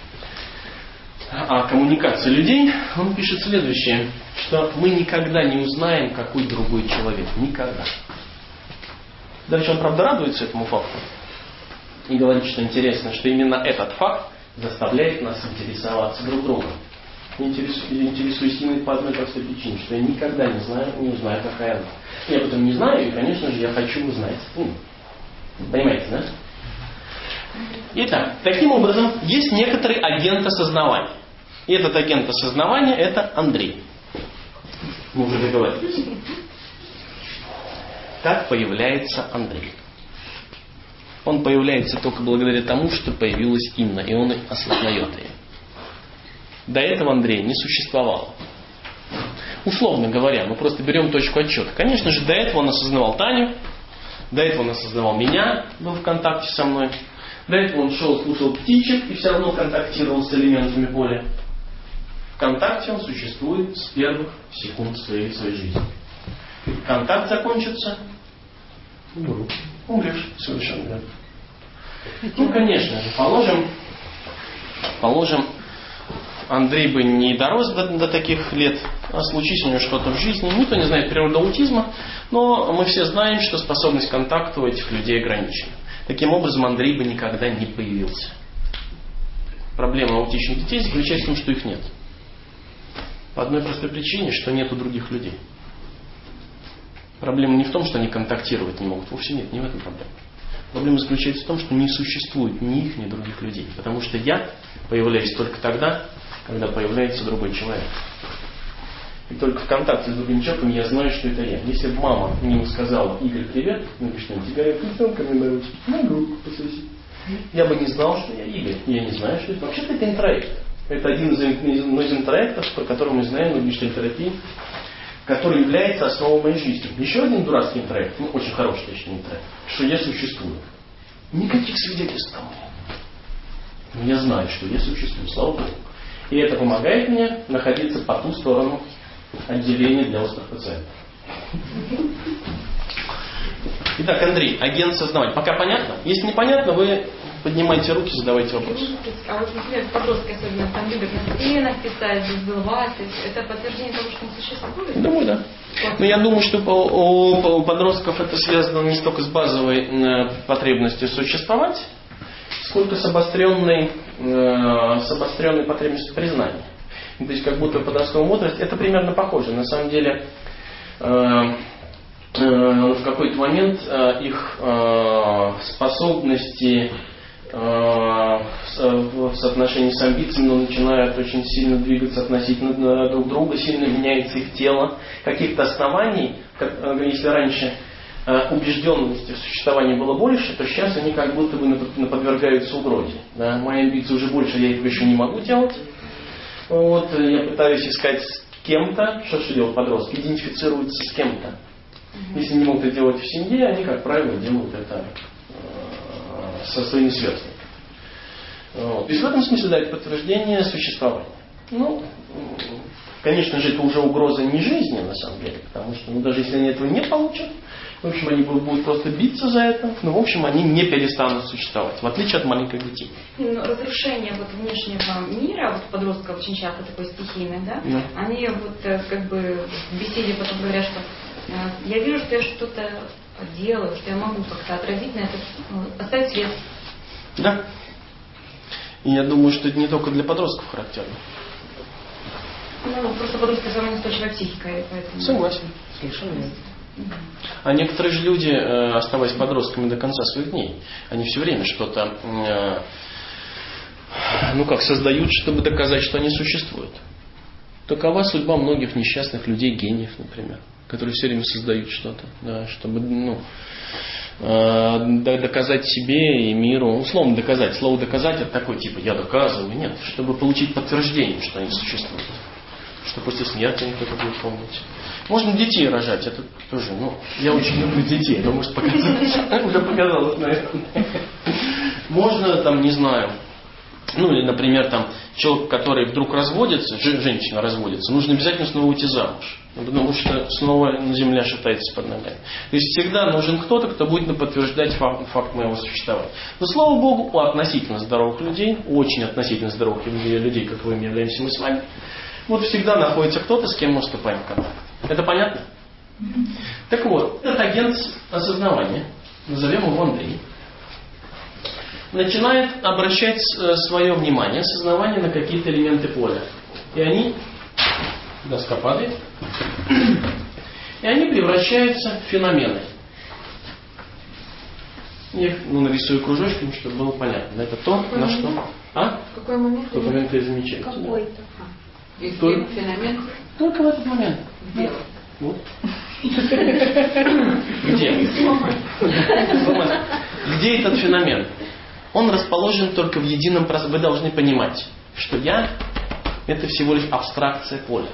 о коммуникации людей, он пишет следующее, что мы никогда не узнаем, какой другой человек. Никогда. Дальше он, правда, радуется этому факту и говорит, что интересно, что именно этот факт заставляет нас интересоваться друг другом. Интересуюсь именно по одной простой причине, что я никогда не узнаю, какая она. Я об этом не знаю, и, конечно же, я хочу узнать. Понимаете, да? Итак, таким образом, есть некоторый агент осознавания. И этот агент осознавания — это Андрей. Мы уже договорились. Как появляется Андрей? Он появляется только благодаря тому, что появилась Инна, и он осознает ее. До этого Андрея не существовало. Условно говоря, мы просто берем точку отсчета. Конечно же, до этого он осознавал Таню, до этого он осознавал меня, был в контакте со мной. До этого он шел, слушал птичек и все равно контактировал с элементами поля. В контакте он существует с первых секунд своей жизни. Контакт закончится, умрешь совершенно верно. Ну, конечно же, положим, Андрей бы не дорос до таких лет, а случись у него что-то в жизни. Никто не знает природу аутизма, но мы все знаем, что способность к контакту у этих людей ограничена. Таким образом, Андрей бы никогда не появился. Проблема аутичных детей заключается в том, что их нет. По одной простой причине, что нету других людей. Проблема не в том, что они контактировать не могут. Вовсе нет, не в этом проблема. Проблема заключается в том, что не существует ни их, ни других людей. Потому что я появляюсь только тогда, когда появляется другой человек. И только в контакте с другим человеком я знаю, что это я. Если бы мама мне сказала: Игорь, привет, ну что, тебя я ребенками на ручке, на руку пососи. Я бы не знал, что я Игорь. Я не знаю, что это. Вообще-то это интроект. Это один из интроектов, про который мы знаем в гештальтерапии, который является основой моей жизни. Еще один дурацкий интроект, ну очень хороший, точнее, интроект, что я существую. Никаких свидетельств тому нет. Но я знаю, что я существую, слава Богу. И это помогает мне находиться по ту сторону отделения для острых пациентов. Итак, Андрей, агент сознавания. Пока понятно? Если непонятно, вы поднимайте руки, задавайте вопросы. А вот, например, подростки особенно там любят на стенах писать, забывать. Это подтверждение того, что он существует? Думаю, да. Но я думаю, что у подростков это связано не столько с базовой потребностью существовать, сколько с обостренной потребностью признания. То есть как будто в подростковом возрасте это примерно похоже. На самом деле в какой-то момент их способности в соотношении с амбициями начинают очень сильно двигаться относительно друг друга, сильно меняется их тело. Каких-то оснований, если раньше убежденности в существовании было больше, то сейчас они как будто бы подвергаются угрозе. Да? Мои амбиции уже больше, я их еще не могу делать. Вот, я пытаюсь искать с кем-то, что делают подростки, идентифицируются с кем-то. Если не могут это делать в семье, они, как правило, делают это со своими сверстниками. Вот. И в этом смысле дать подтверждение существования. Ну, конечно же, это уже угроза не жизни, на самом деле, потому что, даже если они этого не получат, в общем, они будут просто биться за это, но, в общем, они не перестанут существовать, в отличие от маленьких детей. Разрушение внешнего мира, подростков очень часто такое стихийное, да? Они как бы в беседе потом говорят, что я вижу, что я что-то делаю, что я могу как-то отразить на это, оставить след. Да. И я думаю, что это не только для подростков характерно. Просто подростки самая устойчивая психика, и поэтому... Согласен. Совершенно верно. А некоторые же люди, оставаясь подростками до конца своих дней, они все время что-то создают, чтобы доказать, что они существуют. Такова судьба многих несчастных людей, гениев, например, которые все время создают что-то, да, чтобы доказать себе и миру. Условно доказать. Слово доказать это такое, типа я доказываю. Нет, чтобы получить подтверждение, что они существуют. Что после смерти кто-то будет помнить. Можно детей рожать, это тоже, я очень люблю детей, это может показать, уже показалось, наверное. Можно, не знаю, или, например, человек, который вдруг разводится, женщина разводится, нужно обязательно снова уйти замуж, потому что снова земля шатается под ногами. То есть всегда нужен кто-то, кто будет подтверждать факт моего существования. Но, слава Богу, у относительно здоровых людей, очень относительно здоровых людей, каковыми являемся мы с вами, всегда находится кто-то, с кем мы вступаем в контакт. Это понятно? Так вот, этот агент осознавания, назовем его Андрей, начинает обращать свое внимание, осознавание на какие-то элементы поля. И они, доска падает, и они превращаются в феномены. Я их нарисую кружочками, чтобы было понятно. Это то, на что... В какой момент? В какой момент вы замечаете. Какой-то. Феномен? Только в этот момент. Дело. Вот. Где? Где этот феномен? Он расположен только в едином пространстве. Вы должны понимать, что я — это всего лишь абстракция поля.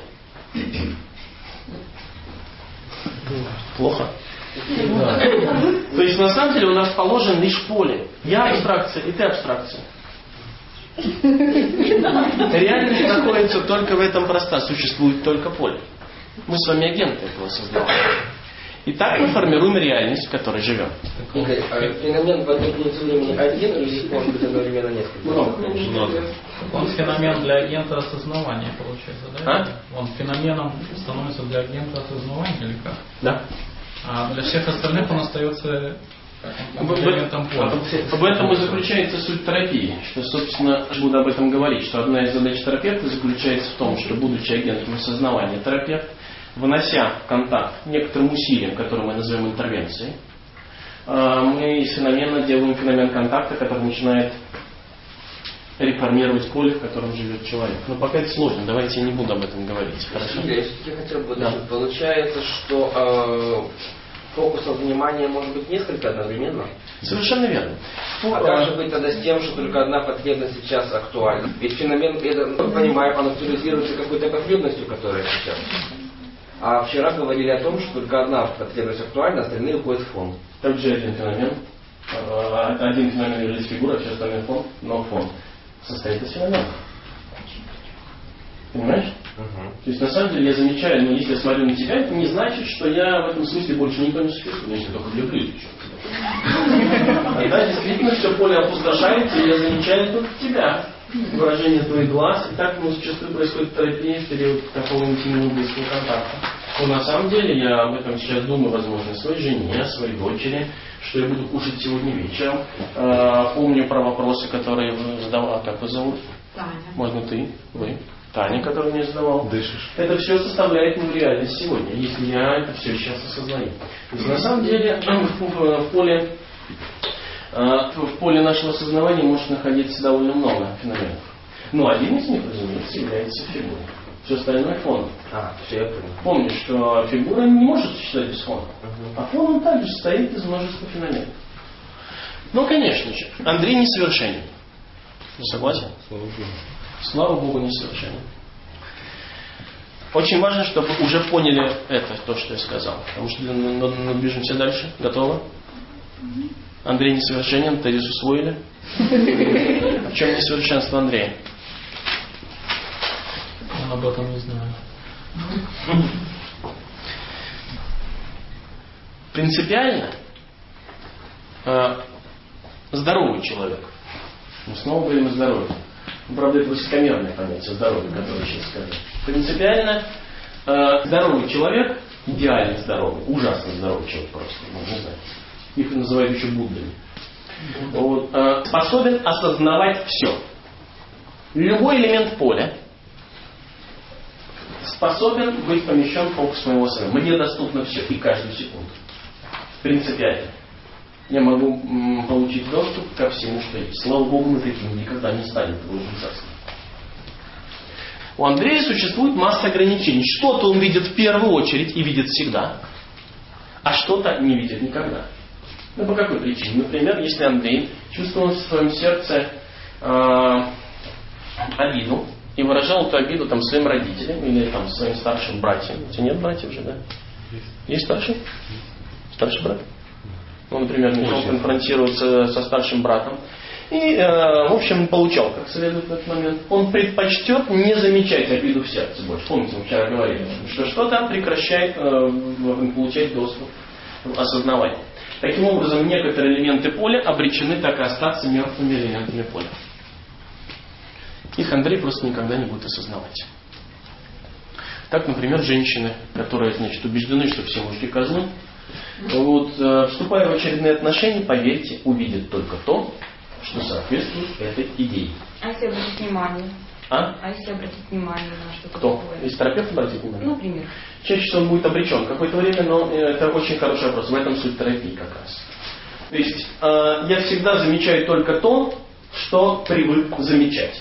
Плохо? Да. То есть на самом деле он расположен лишь в поле. Я абстракция, и ты абстракция. Реальность находится только в этом пространстве. Существует только поле. Мы с вами агенты этого создавания. И так мы формируем реальность, в которой живем. Игорь, а феномен в одной единице времени один или может быть одновременно несколько? Много. Он феномен для агента осознавания, получается, да? Он феноменом становится для агента осознавания или как? Да. А для всех остальных он остается элементом поля. В этом и заключается суть терапии. Что, собственно, буду об этом говорить, что одна из задач терапевта заключается в том, что, будучи агентом осознавания, терапевт, вынося в контакт некоторым усилием, которое мы называем интервенцией, мы из феномена делаем феномен контакта, который начинает реформировать поле, в котором живет человек. Но пока это сложно, давайте я не буду об этом говорить. Хорошо? Я все-таки хотел бы уточнить. Получается, что фокусов внимания может быть несколько одновременно? Совершенно верно. А как же быть тогда с тем, что только одна потребность сейчас актуальна? Ведь феномен, я понимаю, он актуализируется какой-то потребностью, которая сейчас. А вчера говорили о том, что только одна потребность актуальна, остальные уходят в фон. Также один феномен. Один феномен является фигура, все остальные фон, но фон состоит из феноменов. Понимаешь? То есть на самом деле я замечаю, если я смотрю на тебя, это не значит, что я в этом смысле больше никто не существую, если только люблю Тогда действительно все поле опустошается, и я замечаю только тебя. Выражение твоих глаз. И так зачастую происходит терапия в период такого интимного близкого контакта. Но на самом деле я об этом сейчас думаю, возможно, о своей жене, о своей дочери, что я буду кушать сегодня вечером. Помню про вопросы, которые задавала. Как вас зовут? Таня. Можно ты, вы. Таня, которую мне задавал. Дышишь. Это все составляет мою реальность сегодня, если я это все сейчас осознаю. То есть на самом деле в поле нашего осознавания может находиться довольно много феноменов. Но один из них, разумеется, является фигурой. Все остальное фон. Все я понял. Помни, что фигура не может существовать без фона. А фон он также состоит из множества феноменов. Но, конечно же, Андрей несовершенен. Согласен? Слава Богу. Слава Богу, несовершенен. Очень важно, чтобы вы уже поняли это, то, что я сказал. Потому что движемся дальше. Готово? Андрей несовершенен, тезис усвоили? В чем несовершенство Андрея? Он об этом не знаю. Принципиально здоровый человек. Мы снова говорим о здоровье. Правда, это высокомерное понятие здоровья, которое я сейчас скажу. Принципиально здоровый человек, идеально здоровый, ужасно здоровый человек просто, не знаю. Их называют еще Буддами. Вот, способен осознавать все. Любой элемент поля способен быть помещен в фокус моего сознания. Мне доступно все и каждую секунду. Принципиально. Я могу получить доступ ко всему, что есть. Слава Богу, мы таким никогда не станем в Божьем царстве. У Андрея существует масса ограничений. Что-то он видит в первую очередь и видит всегда, а что-то не видит никогда. Ну, по какой причине? Например, если Андрей чувствовал в своем сердце обиду и выражал эту обиду там, своим родителям или там, своим старшим братьям. У тебя нет братьев же, да? Есть старший? Старший брат? Ну, например, начал конфронтироваться со старшим братом. И, в общем, получал как следует в этот момент. Он предпочтет не замечать обиду в сердце больше. Помните, мы вчера говорили, что что-то прекращает получать доступ, осознавать. Таким образом, некоторые элементы поля обречены так и остаться мертвыми элементами поля. Их Андрей просто никогда не будет осознавать. Так, например, женщины, которые, значит, убеждены, что все мужики козлы, вот, вступая в очередные отношения, поверьте, увидят только то, что соответствует этой идее. А если обратить внимание? А если обратить внимание на что-то Кто? такое? Если терапевт обратить внимание? Ну, например. Чаще всего он будет обречен какое-то время, но это очень хороший вопрос. В этом суть терапии как раз. То есть я всегда замечаю только то, что привык замечать.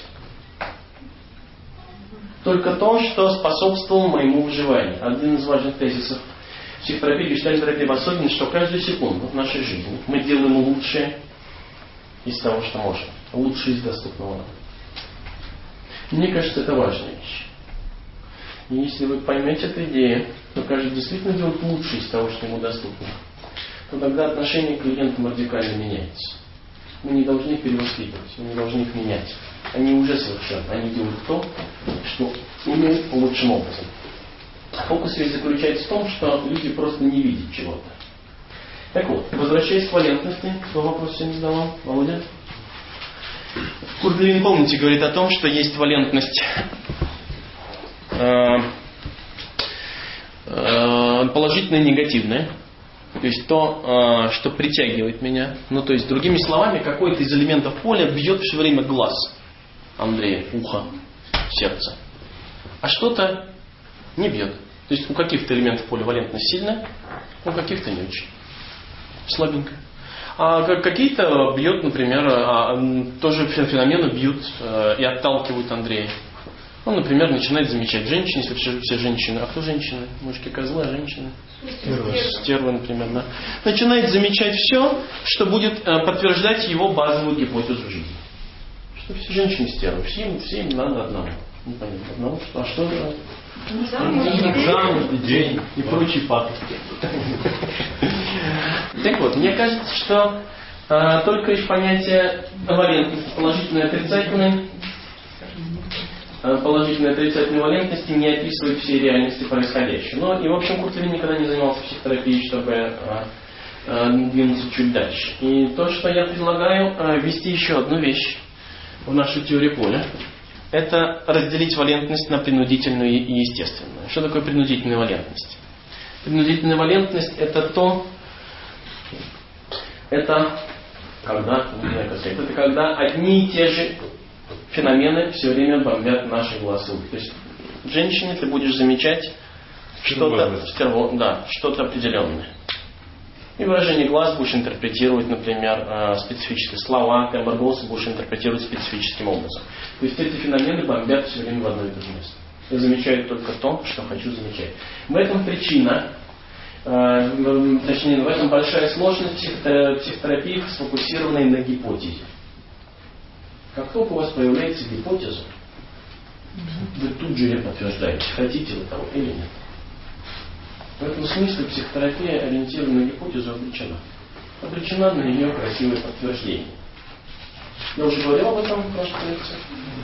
Только то, что способствовало моему выживанию. Один из важных тезисов психотерапии, гештальт-терапии в особенности, что каждую секунду в нашей жизни мы делаем лучшее из того, что можем. Лучшее из доступного нам. Мне кажется, это важная вещь. И если вы поймете эту идею, то каждый действительно делает лучшее из того, что ему доступно, то тогда отношение к клиентам радикально меняется. Мы не должны их перевоспитывать, мы не должны их менять. Они уже совершенны, они делают то, что умеют лучшим образом. Фокус весь заключается в том, что люди просто не видят чего-то. Так вот, возвращаясь к валентности, кто вопрос сегодня задавал? Володя? Курт Левин, помните, говорит о том, что есть валентность положительная и негативная. То есть то, что притягивает меня. Ну, то есть, другими словами, какой-то из элементов поля бьет все время глаз Андрея, ухо, сердце. А что-то не бьет. То есть у каких-то элементов поля валентность сильная, у каких-то не очень. Слабенько. А какие-то бьет, например, тоже феномены бьют и отталкивают Андрея. Он, например, начинает замечать женщин, если все женщины. А кто женщины? Мужики козлы, а женщины? Стервы, например, да. Начинает замечать все, что будет подтверждать его базовую гипотезу жизни. Что все женщины стервы. Всем надо одного. Непонятно одного. А что же? Замуж, день и прочие пакости. Так вот, мне кажется, что только лишь понятие валентности положительной и отрицательной валентности не описывает всей реальности происходящего. Но и в общем Курт Левин никогда не занимался психотерапией, чтобы двинуться чуть дальше. И то, что я предлагаю, ввести еще одну вещь в нашу теорию поля. Это разделить валентность на принудительную и естественную. Что такое принудительная валентность? Принудительная валентность это когда одни и те же феномены все время бомбят наши голосы. То есть в женщине ты будешь замечать что-то определенное. И выражение глаз будешь интерпретировать, например, специфические слова, тембр голоса будешь интерпретировать специфическим образом. То есть эти феномены бомбят все время в одно и то же место. Я замечаю только то, что хочу замечать. В этом причина, в этом большая сложность психотерапии, сфокусированной на гипотезе. Как только у вас появляется гипотеза, Вы тут же ее подтверждаете, хотите вы того или нет. В этом смысле психотерапия, ориентированная на гипотезу, обречена. Обречена на ее красивое подтверждение. Я уже говорил об этом в прошлой лекции.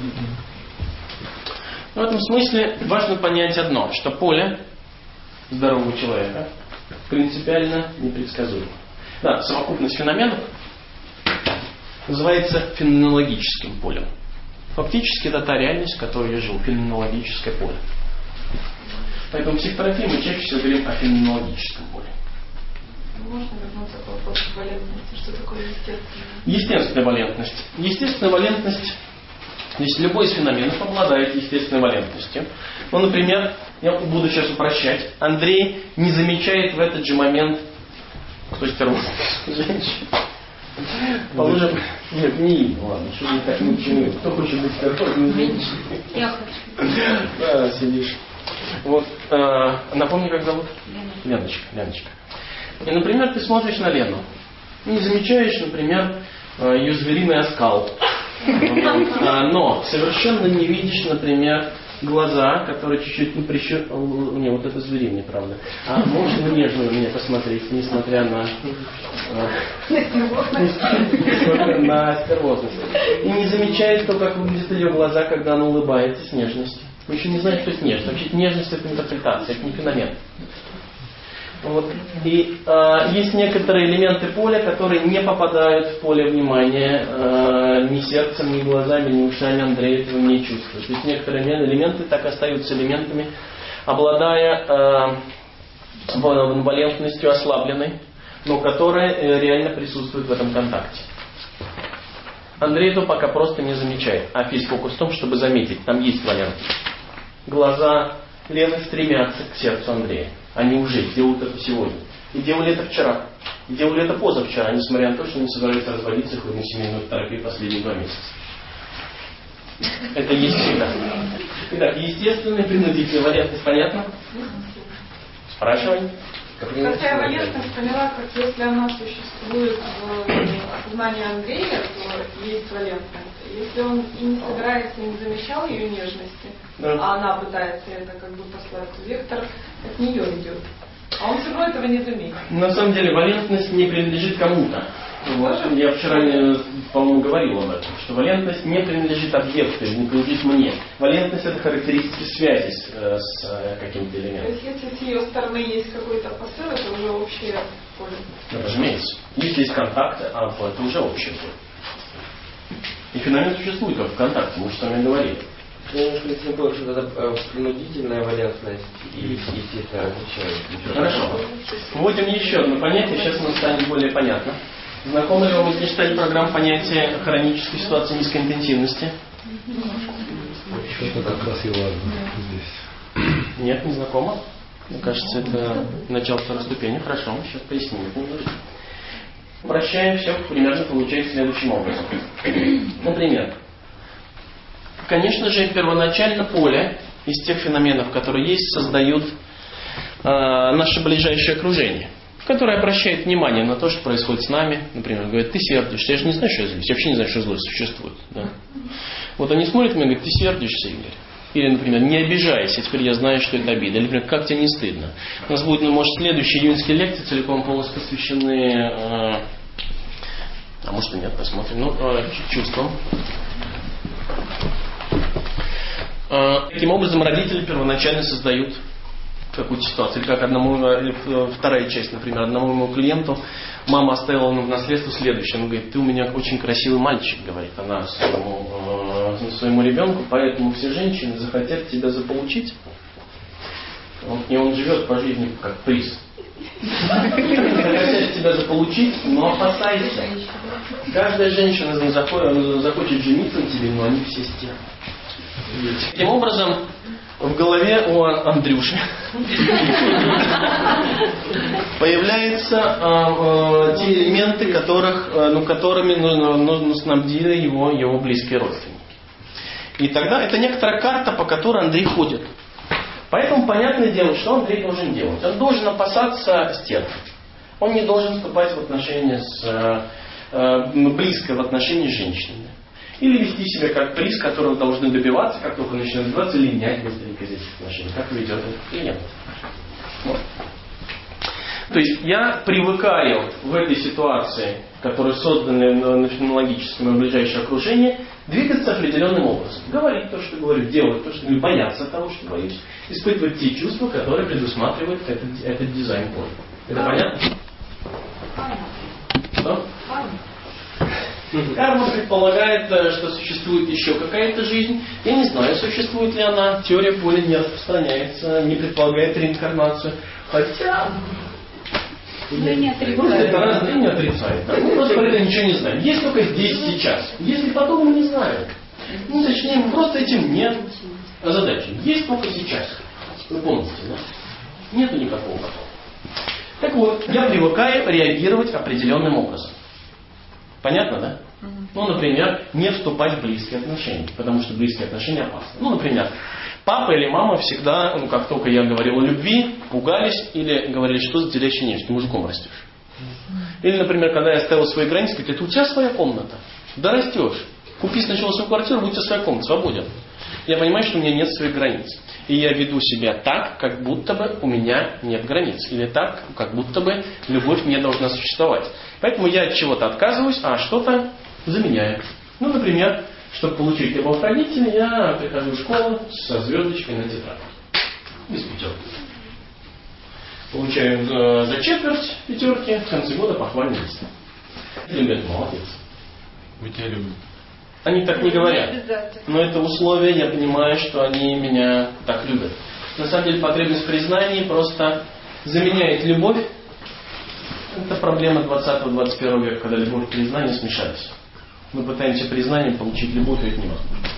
В этом смысле важно понять одно, что поле здорового человека принципиально непредсказуемо. Да, совокупность феноменов называется феноменологическим полем. Фактически это та реальность, в которой я жил, феноменологическое поле. Поэтому в психотерапии мы чаще всего говорим о феноменологическом поле. Можно вернуться к вопросу валентности? Что такое естественная? Естественная валентность. Естественная валентность, то есть любой из феноменов обладает естественной валентностью. Ну, например, я буду сейчас упрощать. Андрей не замечает в этот же момент, кто стервозный, женщина. Положим, нет, не им, ладно, что не так, ничего. Кто хочет быть стервозным? Я хочу. Да, сидишь. Вот, напомни, как зовут? Леночка. И, например, ты смотришь на Лену. Не замечаешь, например, ее звериный оскал. Но совершенно не видишь, например, глаза, которые чуть-чуть не прищурили. Не, вот это звериный, правда. А можно нежно на меня посмотреть, несмотря на стервозность. И не замечает то, как выглядят ее глаза, когда она улыбается с нежностью. Вы еще не знаете, что это нежность. Вообще нежность — это интерпретация, это не феномен. Вот. И есть некоторые элементы поля, которые не попадают в поле внимания ни сердцем, ни глазами, ни ушами. Андрей этого не чувствует. То есть некоторые элементы так и остаются элементами, обладая валентностью ослабленной, но которые реально присутствуют в этом контакте. Андрей этого пока просто не замечает. А весь фокус в том, чтобы заметить, там есть валентность. Глаза Лены стремятся к сердцу Андрея. Они уже делают это сегодня. И делали это вчера. И делали это позавчера, несмотря на то, что они собираются разводиться и ходить на семейную терапию последние 2 месяца. Это есть всегда. Итак, естественная принудительная валентность, понятно? Спрашивай. Такая валентность поняла, как если она существует в сознании Андрея, то есть валентность. Если он и не собирается, и не замечал ее нежности, а она пытается это как бы послать, вектор от нее идет. А он все равно этого не заметит. На самом деле валентность не принадлежит кому-то. Вот. Я вчера, по-моему, говорил об этом, что валентность не принадлежит объекту, не принадлежит мне. Валентность — это характеристики связи с каким-то элементом. То есть если с ее стороны есть какой-то посыл, это уже общее поле. Да, разумеется. Если есть контакты, это уже общее поле. И феномен существует как в контакте, мы уже с вами говорили. Я немножко не понял, что это принудительная валентность и естественно различают. Хорошо. Вводим еще одно понятие, сейчас оно станет более понятно. Знакомы ли вам из гештальт программ понятие хронической ситуации низкой интенсивности? Что-то как раз и важно здесь. Нет, не знакомо? Мне кажется, это начало 2-й ступени. Хорошо, сейчас поясним это немножко. Упрощаем все, примерно получается следующим образом. Например, конечно же, первоначально поле из тех феноменов, которые есть, создают наше ближайшее окружение, которое обращает внимание на то, что происходит с нами. Например, говорит: ты сердишься. Я же не знаю, что я злюсь. Я вообще не знаю, что злость существует. Да? Вот они смотрят на меня и говорят: ты сердишься, Игорь. Или, например, не обижайся, теперь я знаю, что это обида. Или, например, как тебе не стыдно. У нас будет, может, следующие июньские лекции целиком полностью посвящены, а может и нет, посмотрим, чувствам. Таким образом, родители первоначально создают какую-то ситуацию. Или как вторая часть, например, одному моему клиенту мама оставила ему в наследство следующее. Она говорит: ты у меня очень красивый мальчик, говорит она своему ребенку, поэтому все женщины захотят тебя заполучить. И он живет по жизни как приз. Захотят тебя заполучить, но опасайся. Каждая женщина захочет жениться на тебе, но они все стервы. Таким образом, в голове у Андрюши появляются те элементы, которыми снабдили его близкие родственники. И тогда это некоторая карта, по которой Андрей ходит. Поэтому понятное дело, что Андрей должен делать. Он должен опасаться стерв. Он не должен вступать в отношения близко в отношения с женщинами. Или вести себя как приз, которого должны добиваться, как только начинают добиваться, линять быстренько из этих отношений. Как ведет этот клиент. Вот. То есть я привыкаю в этой ситуации, которая создана на феноменологическом и ближайшее окружение, двигаться определенным образом. Говорить то, что говорю, делать то, что говорю, бояться того, что боюсь. Испытывать те чувства, которые предусматривает этот дизайн поля. Это понятно? Что? Карма предполагает, что существует еще какая-то жизнь. Я не знаю, существует ли она. Теория поля не распространяется, не предполагает реинкарнацию. Хотя... не это разное не отрицает. Да? Мы просто про это ничего не знаем. Есть только здесь, сейчас. Если потом, мы не знаем. Ну, точнее, мы просто этим нет задачи. Есть только сейчас. Вы помните, да? Нету никакого потом. Так вот, я привыкаю реагировать определенным образом. Понятно, да? Ну, например, не вступать в близкие отношения, потому что близкие отношения опасны. Ну, например, папа или мама всегда, как только я говорил о любви, пугались или говорили, что за делящий нефть, ты мужиком растешь. Или, например, когда я ставил свои границы, говорят, это у тебя своя комната, да растешь. Купи сначала свою квартиру, будь у тебя своя комната, свободен. Я понимаю, что у меня нет своих границ. И я веду себя так, как будто бы у меня нет границ. Или так, как будто бы любовь не должна существовать. Поэтому я от чего-то отказываюсь, а что-то заменяю. Ну, например, чтобы получить любовь родителей, я прихожу в школу со звездочкой на тетради. Без пятерки. Получаю за четверть пятерки, в конце года похвальный лист. Любят, молодец. Мы тебя любим. Они так не говорят. Но это условие, я понимаю, что они меня так любят. На самом деле потребность в признании просто заменяет любовь. Это проблема 20-21 века, когда любовь и признание смешались. Мы пытаемся признанием получить любовь, и это невозможно.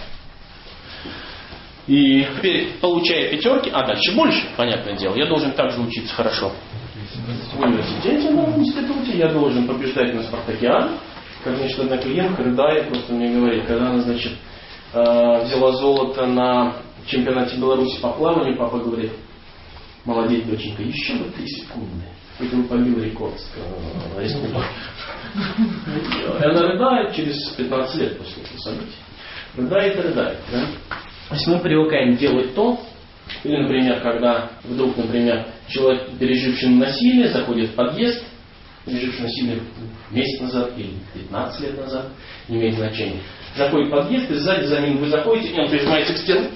И теперь, получая пятерки, а дальше больше, понятное дело, я должен также учиться хорошо. В университете, в институте, я должен побеждать на спартакиаде. Как, значит, одна клиентка, рыдая, просто мне говорит, когда она, значит, взяла золото на чемпионате Беларуси по плаванию, папа говорит, молодец, доченька, еще бы 3 секунды. Это вы побил рекорд республики. И она рыдает через 15 лет после этого события. Рыдает и рыдает. Да? То есть мы привыкаем делать то, или, например, когда вдруг, например, человек, переживший насилие, заходит в подъезд, переживший насилие месяц назад или 15 лет назад, не имеет значения. Заходит в подъезд, и сзади за ним вы заходите, и он прижимается к стенке.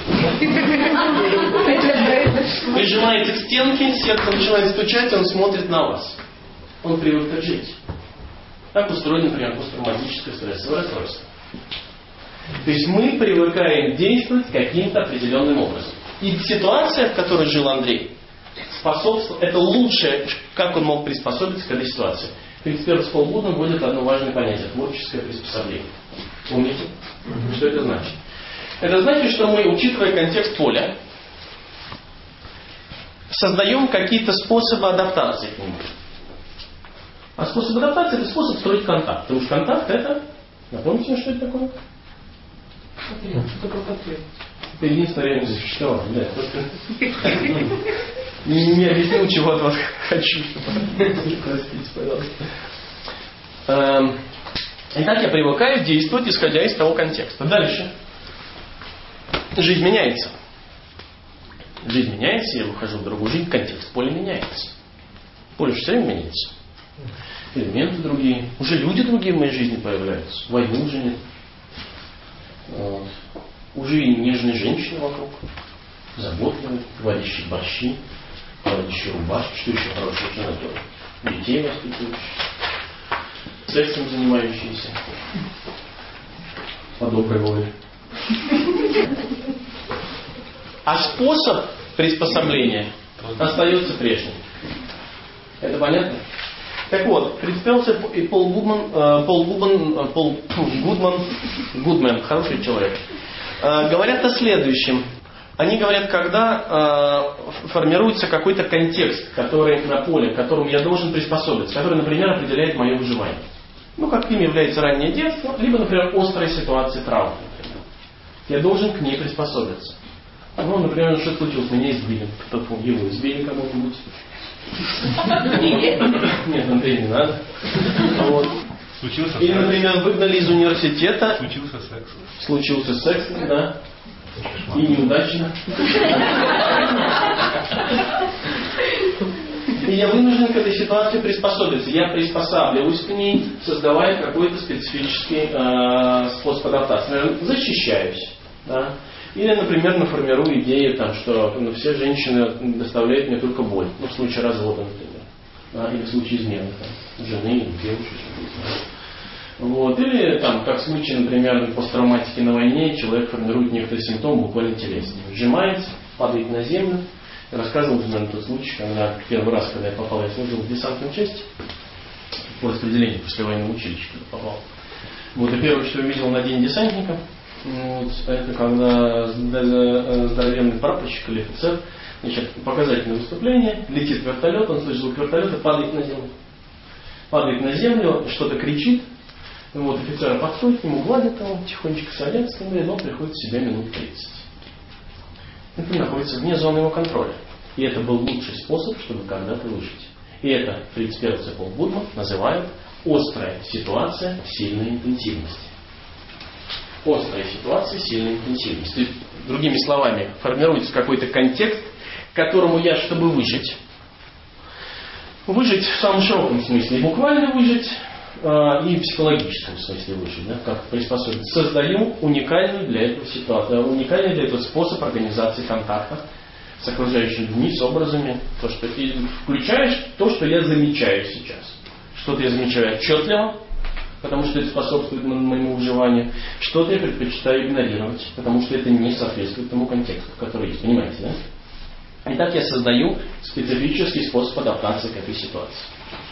Прижимается к стенке, сердце начинает стучать, он смотрит на вас. Он привык так жить. Так устроено, например, посттравматическое стрессовое расстройство. То есть мы привыкаем действовать каким-то определенным образом. И ситуация, в которой жил Андрей, это лучшее, как он мог приспособиться к этой ситуации. 31 школа Будда вводит одно важное понятие – творческое приспособление. Помните? Что это значит? Это значит, что мы, учитывая контекст поля, создаем какие-то способы адаптации к нему. А способ адаптации – это способ строить контакт. Потому что контакт – это... Напомните мне, что это такое? Это единственное реальное существование. Да, не объяснил, чего от вас хочу. Простите, пожалуйста. Итак, я привыкаю действовать, исходя из того контекста. Дальше. Жизнь меняется. Жизнь меняется, я выхожу в другую жизнь, контекст поля меняется. Поле все время меняется. Элементы другие. Уже люди другие в моей жизни появляются. Войны уже нет. Уже и нежные женщины вокруг. Заботливые, варящие борщи, варящие рубашки. Что еще хорошего нужно делать? Детей воспитывающих. Сексом занимающиеся. По доброй воле. А способ приспособления остается прежним. Это понятно? Так вот, Фритц и Пол Гудман, хороший человек, говорят о следующем. Они говорят, когда формируется какой-то контекст, который на поле, к которому я должен приспособиться, который, например, определяет мое выживание. Ну, каким является раннее детство, либо, например, острая ситуация травмы. Я должен к ней приспособиться. Ну, например, что случилось, меня избили. Кто-то его избили кому-нибудь. Нет, Андрей, не надо. Вот. Случился Или, например, выгнали из университета. Случился секс. Случился секс, да. И неудачно. И я вынужден к этой ситуации приспособиться. Я приспосабливаюсь к ней, создавая какой-то специфический способ адаптации. Наверное, защищаюсь. Да? Или, например, формирую идею, там, что все женщины доставляют мне только боль. Ну, в случае развода, например. Да? Или в случае измены там, жены или девушки. Вот. Или, там, как в случае, например, посттравматики на войне, человек формирует некоторые симптомы буквально телесные. Сжимается, падает на землю. Я рассказывал, наверное, тот случай, когда первый раз, когда я попал, я служил в десантной части, по распределению после военного училища попал. Вот, и первое, что я увидел на день десантника, вот, это когда здоровенный прапорщик или офицер, значит, показательное выступление, летит вертолет, он слышит звук вертолета, падает на землю. Падает на землю, что-то кричит. Вот, офицер подходит к нему, гладит его, тихонечко садится, и он приходит в себя минут 30. Это находится вне зоны его контроля. И это был лучший способ, чтобы когда-то выжить. И это 31 цикл Будма называют острая ситуация сильной интенсивности. Острая ситуация сильной интенсивности. То есть, другими словами, формируется какой-то контекст, к которому я, чтобы выжить в самом широком смысле, буквально выжить, и в психологическом смысле выжить, да, как приспособиться, создаю уникальный для этого ситуацию, уникальный для этого способ организации контакта с окружающими людьми, с образами, то, что ты включаешь то, что я замечаю сейчас. Что-то я замечаю отчетливо, потому что это способствует моему выживанию. Что-то я предпочитаю игнорировать, потому что это не соответствует тому контексту, который есть. Понимаете, да? Итак, я создаю специфический способ адаптации к этой ситуации.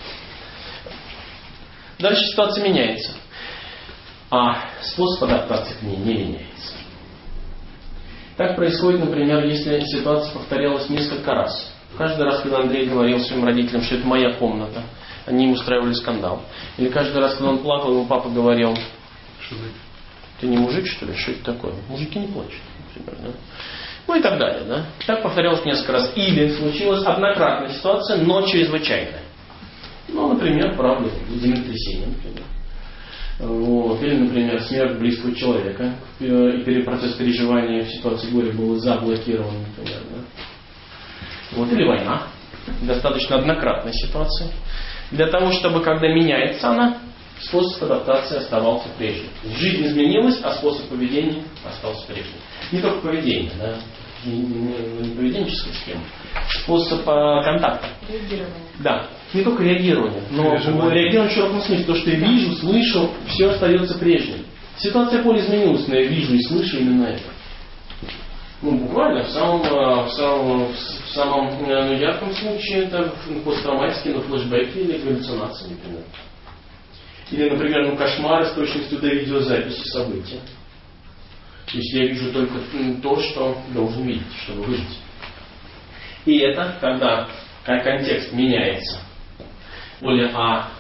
Дальше ситуация меняется, а способ адаптации к ней не меняется. Так происходит, например, если ситуация повторялась несколько раз. Каждый раз, когда Андрей говорил своим родителям, что это моя комната, они им устраивали скандал. Или каждый раз, когда он плакал, его папа говорил: ты не мужик, что ли? Что это такое? Мужики не плачут, например, да? Ну и так далее. Да? Так повторялось несколько раз. Или случилась однократная ситуация, но чрезвычайная. Ну, например, правда, землетрясение, например. Вот. Или, например, смерть близкого человека. И процесс переживания в ситуации горя был заблокирован, например. Да? Вот. Или война. Достаточно однократная ситуация. Для того, чтобы, когда меняется она, способ адаптации оставался прежним. Жизнь изменилась, а способ поведения остался прежним. Не только поведение, да? Не поведенческая схема. Способ контакта. Реагирование. Да. Не только реагирование, но реагирование в широком смысле. То, что я вижу, слышу, все остается прежним. Ситуация поля изменилась, но я вижу и слышу именно это. Ну, буквально в самом ярком случае это посттравматические флешбеки или галлюцинации, например. Или, например, кошмары с точностью до видеозаписи событий. То есть я вижу только то, что должен видеть, чтобы выжить. И это, когда контекст меняется, более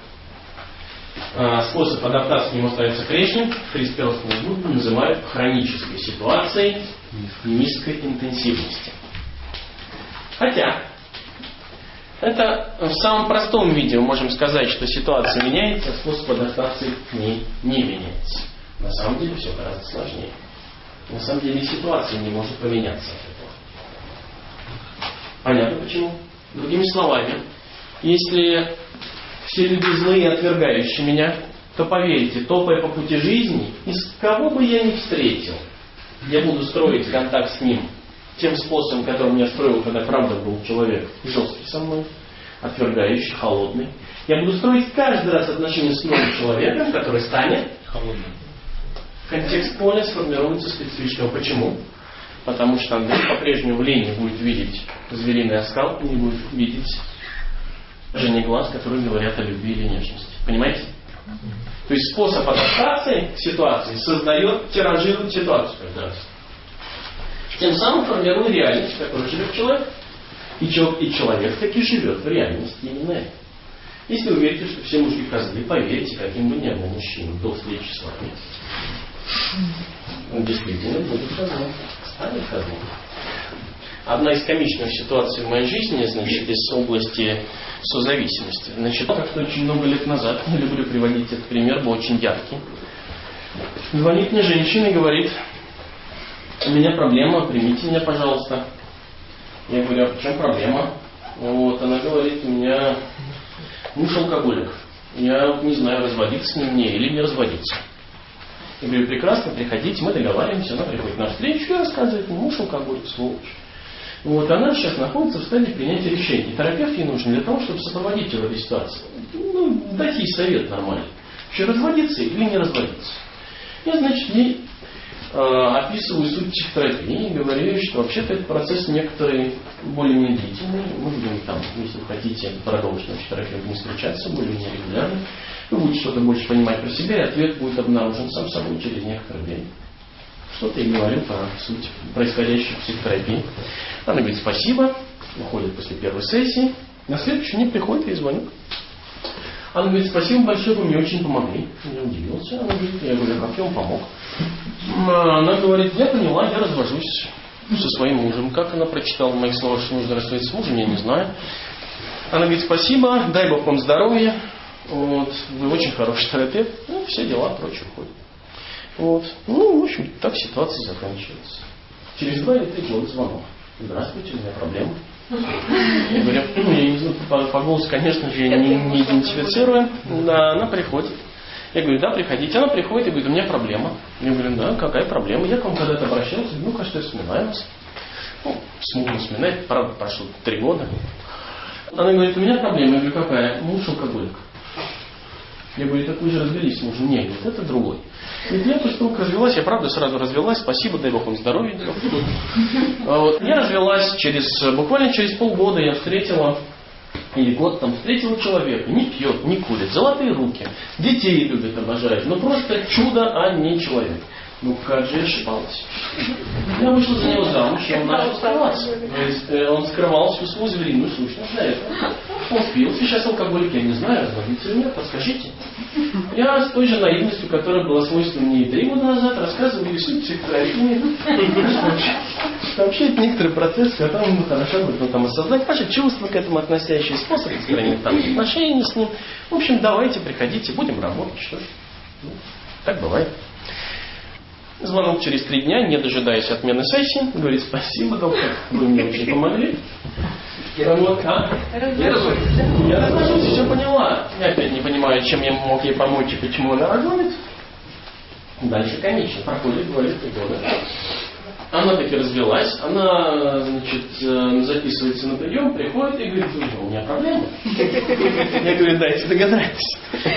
способ адаптации к нему остается прежним, в 31-м году называют хронической ситуацией низкой интенсивности. Хотя, это в самом простом виде мы можем сказать, что ситуация меняется, а способ адаптации к ней не меняется. На самом деле все гораздо сложнее. На самом деле ситуация не может поменяться от этого. Понятно почему? Другими словами, если все люди злые и отвергающие меня, то поверьте, топая по пути жизни, из кого бы я ни встретил, я буду строить контакт с ним тем способом, которым я строил, когда правда был человек жесткий со мной, отвергающий, холодный. Я буду строить каждый раз отношения с новым человеком, который станет холодным. Контекст поля сформируется специфично. Почему? Потому что Андрей по-прежнему в лени будет видеть звериный оскал, не будет видеть жене глаз, которые говорят о любви или нежности. Понимаете? То есть способ адаптации к ситуации создает, тиражирует ситуацию каждый раз. Тем самым формирует реальность, в которой живет человек. И человек таки живет в реальности именно это. Если вы верите, что все мужики козлы, поверьте, каким бы ни был мужчина до встречи с вами, он действительно будет козлом, станет козлом. одна из комичных ситуаций в моей жизни, значит, из области созависимости. Значит, как-то очень много лет назад, я люблю приводить этот пример, был очень яркий. Звонит мне женщина и говорит: у меня проблема, примите меня, пожалуйста. Я говорю: а в чем проблема? Вот, она говорит: у меня муж алкоголик. Я не знаю, разводиться с ним мне или не разводиться. Я говорю: прекрасно, приходите, мы договариваемся. Она приходит на встречу и рассказывает: муж алкоголик, сволочь. Вот, она сейчас находится в стадии принятия решений. Терапевт ей нужен для того, чтобы сопроводить ее в этой ситуации. Ну, дать ей совет нормальный. Вообще, разводиться или не разводиться. Я, значит, ей описываю суть психотерапии и говорю, что вообще-то этот процесс некоторый более-менее длительный. Мы будем там, если вы хотите продолжить на психотерапию, не встречаться более-менее регулярно. Вы будете что-то больше понимать про себя, и ответ будет обнаружен сам собой через некоторое время. Что-то я говорю про суть происходящей в психотерапии. Она говорит: спасибо, уходит после первой сессии. На следующий день приходит и звонит. Она говорит: спасибо большое, вы мне очень помогли. Я удивился. Она говорит: я говорю: как я вам помог? Она говорит: я поняла, я развожусь со своим мужем. Как она прочитала в моих словах, что нужно расстаться с мужем, я не знаю. Она говорит: спасибо, дай Бог вам здоровья. Вот, вы очень хороший терапевт. Ну, все дела, прочее уходит. Вот. Ну, в общем, так ситуация заканчивается. Через 2 или 3 года звонок: здравствуйте, у меня проблема. Я говорю: я не знаю, по голосу, конечно же, не идентифицирую. Да, она приходит. Я говорю: да, приходите. Она приходит и говорит: у меня проблема. Я говорю: да, какая проблема? Я к вам когда-то обращался. Ну, кажется, я вспоминаю вас. Ну, смутно вспоминает, правда, прошло 3 года. Она говорит: у меня проблема. Я говорю: какая? Муж алкоголик. Я говорю: так вы же развелись с мужем. Нет, говорит, это другой. Говорит: я после того, как развелась, я правда сразу развелась, спасибо, дай Бог вам здоровья. Вот. Я развелась буквально через полгода я встретила, или год там, встретила человека, не пьет, не курит, золотые руки, детей любит, обожает, но просто чудо, а не человек. Ну как же я ошибалась. Я вышла за него замуж, и он начал скрываться. То есть он скрывал всю свою звериную сущность для этого. Он пил, сейчас алкоголик, я не знаю, разводится или нет, подскажите. Я с той же наивностью, которая была свойственна мне и 3 года назад, рассказываю суть психотерапии. Вообще это некоторый процесс, который хорошо будет там осознать ваши чувства к этому относящие, способы построения там отношений с ним. В общем, давайте, приходите, будем работать. Что ж, ну, так бывает. Звонок через 3 дня, не дожидаясь отмены сессии, говорит: спасибо, доктор, вы мне очень помогли. Вот, я развожусь, все поняла. Я опять не понимаю, чем я мог ей помочь и почему она разводится. Дальше конечно, проходит 2 или 3 года. Она таки развелась, она, значит, записывается на прием, приходит и говорит: у меня проблема. Я говорю: дайте догадайтесь.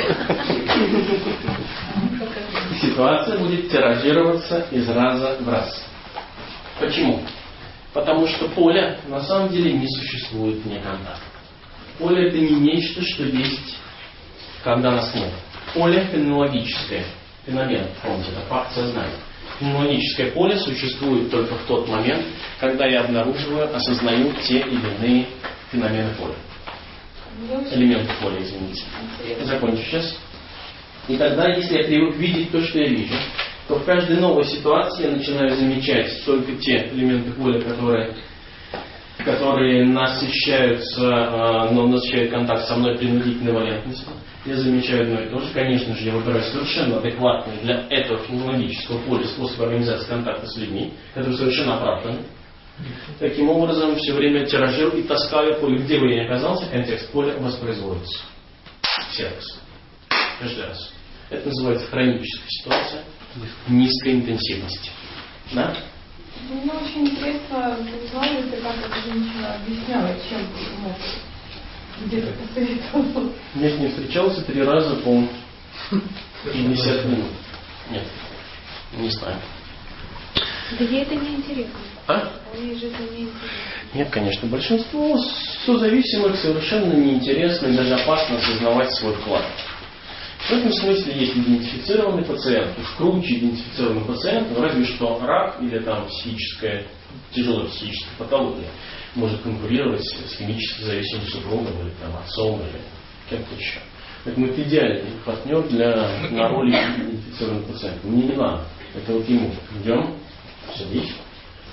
Ситуация будет тиражироваться из раза в раз. Почему? Потому что поле на самом деле не существует никогда. Поле это не нечто, что есть, когда нас нет. Поле феноменологическое. Феномен, помните, это факт сознания. Феноменологическое поле существует только в тот момент, когда я обнаруживаю, осознаю те или иные феномены поля. Элементы поля, извините. Закончу сейчас. И тогда, если я привык видеть то, что я вижу, то в каждой новой ситуации я начинаю замечать только те элементы поля, которые насыщаются, но насыщают контакт со мной принудительной валентностью. Я замечаю одно и то же. Конечно же, я выбираю совершенно адекватный для этого феноменологического поля способ организации контакта с людьми, который совершенно оправдан. Таким образом, все время тиражирую и таскаю поле, где бы я ни оказался, контекст поля воспроизводится. Сервис. Каждый раз. Это называется хроническая ситуация низкой интенсивности. Да? Мне очень интересно, визуализация, как эта женщина объясняла, чем мог где-то посоветовал. Я с ней встречался 3 раза по 50 минут. Нет, не знаю. Да ей это не интересно. А? Ей же это не интересно. Нет, конечно, большинству созависимых совершенно неинтересно и даже опасно осознавать свой вклад. В этом смысле есть идентифицированный пациент, уж круче идентифицированный пациент, но разве что рак или там тяжелая психическая патология может конкурировать с химически зависимым супругом или там, отцом или кем-то еще. Поэтому это идеальный партнер на роли идентифицированного пациента. Мне не надо. Это вот ему. Идем, садись.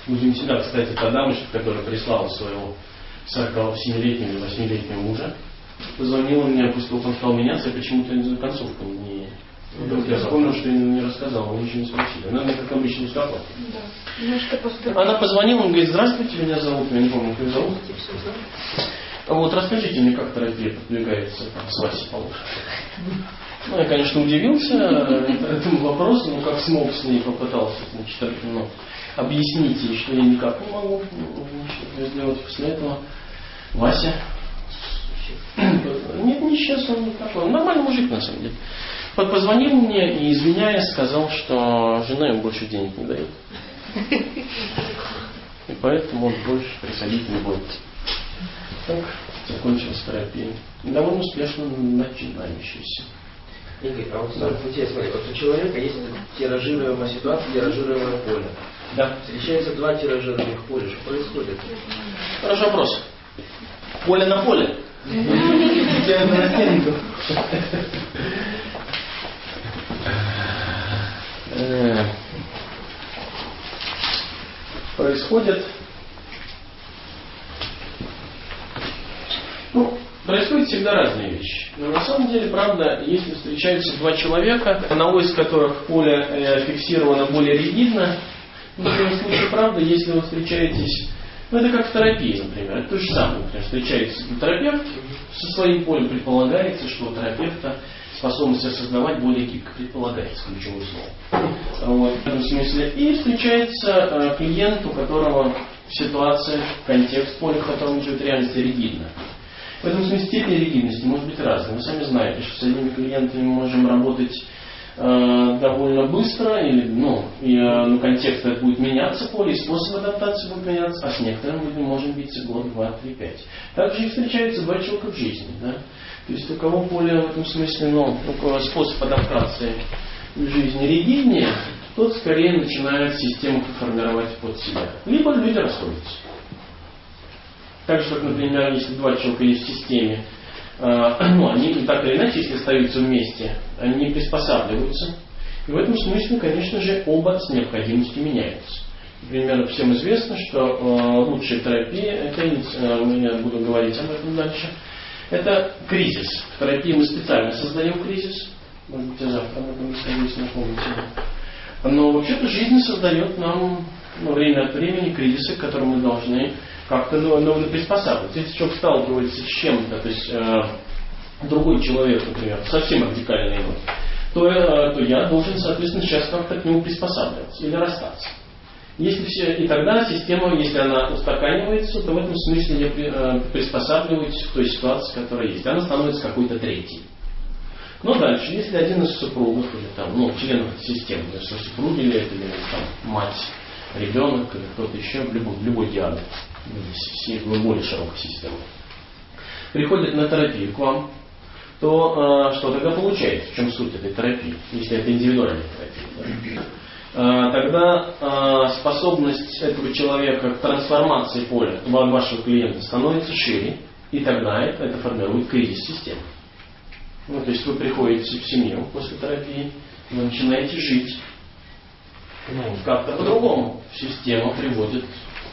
Будем всегда, кстати, та дамочка, которая прислала своего 47-летнего или 8-летнего мужа, позвонила мне, после того, как он стал меняться, я почему-то за концовку не... Я вспомнил, что я не рассказал, он ничего не спросил. Она, как обычно, сказала. Да. Она позвонила, он говорит: здравствуйте, меня зовут, я не помню, как зовут. Вот, расскажите мне, как терапия продвигается с Васей Полушиным. Ну, я, конечно, удивился этому вопросу, но как смог с ней попытался, значит, объяснить ей, что я никак не могу сделать. После этого Вася... Нет, не сейчас он не такой. Он нормальный мужик, на самом деле. Позвонил мне и, извиняясь, сказал, что жена ему больше денег не дает. И поэтому он больше приходить не будет. Так закончилась терапия. Довольно успешно начинающаяся. Игорь, а вот интересно, вот у человека есть тиражируемая ситуация, тиражируемое поле. Да. Встречаются два тиражируемых поля. Что происходит? Хороший вопрос. Поле на поле. Происходит всегда разные вещи. Но на самом деле, правда, если встречаются два человека, одного из которых поле фиксировано более ригидно, в этом случае, правда, если вы встречаетесь, это как в терапии, например, это то же самое. Например, встречается терапевт со своим полем, предполагается, что у терапевта способность осознавать более гибко, предполагается ключевое слово. Вот, в этом смысле. И встречается клиент, у которого ситуация, контекст поля, в котором живет реальность, ригидна. В этом смысле степень ригидности может быть разной. Вы сами знаете, что с одними клиентами мы можем работать довольно быстро, или, контекст это будет меняться, поле, и способ адаптации будет меняться, а с некоторыми людьми может биться год, 2, 3, 5. Также и встречаются два человека в жизни. Да? То есть у кого поле в этом смысле, способ адаптации в жизни ригиднее, тот скорее начинает систему формировать под себя. Либо люди расходятся. Так же, как, например, если два человека есть в системе, они так или иначе, если остаются вместе, они не приспосабливаются. И в этом смысле, конечно же, оба с необходимостью меняются. Например, всем известно, что лучшая терапия, я буду говорить об этом дальше, это кризис. В терапии мы специально создаем кризис. Может быть, я завтра об этом расскажу, если напомните. Но вообще-то жизнь создает нам время от времени кризисы, к которым мы должны как-то приспосабливаться. Если человек сталкивается с чем-то, то есть другой человек, например, совсем радикальный его, то я должен, соответственно, сейчас как-то к нему приспосабливаться или расстаться. И тогда система, если она устаканивается, то в этом смысле я приспосабливаюсь к той ситуации, которая есть. Она становится какой-то третьей. Но дальше, если один из супругов или членов системы, если супруги или мать, ребенок или кто-то еще, любой диагноз, более широкой системы, приходит на терапию к вам, то что тогда получается? В чем суть этой терапии? Если это индивидуальная терапия. Да? Тогда способность этого человека к трансформации поля вашего клиента становится шире, и тогда это формирует кризис системы. То есть вы приходите в семью после терапии, вы начинаете жить как-то по-другому. Система приводит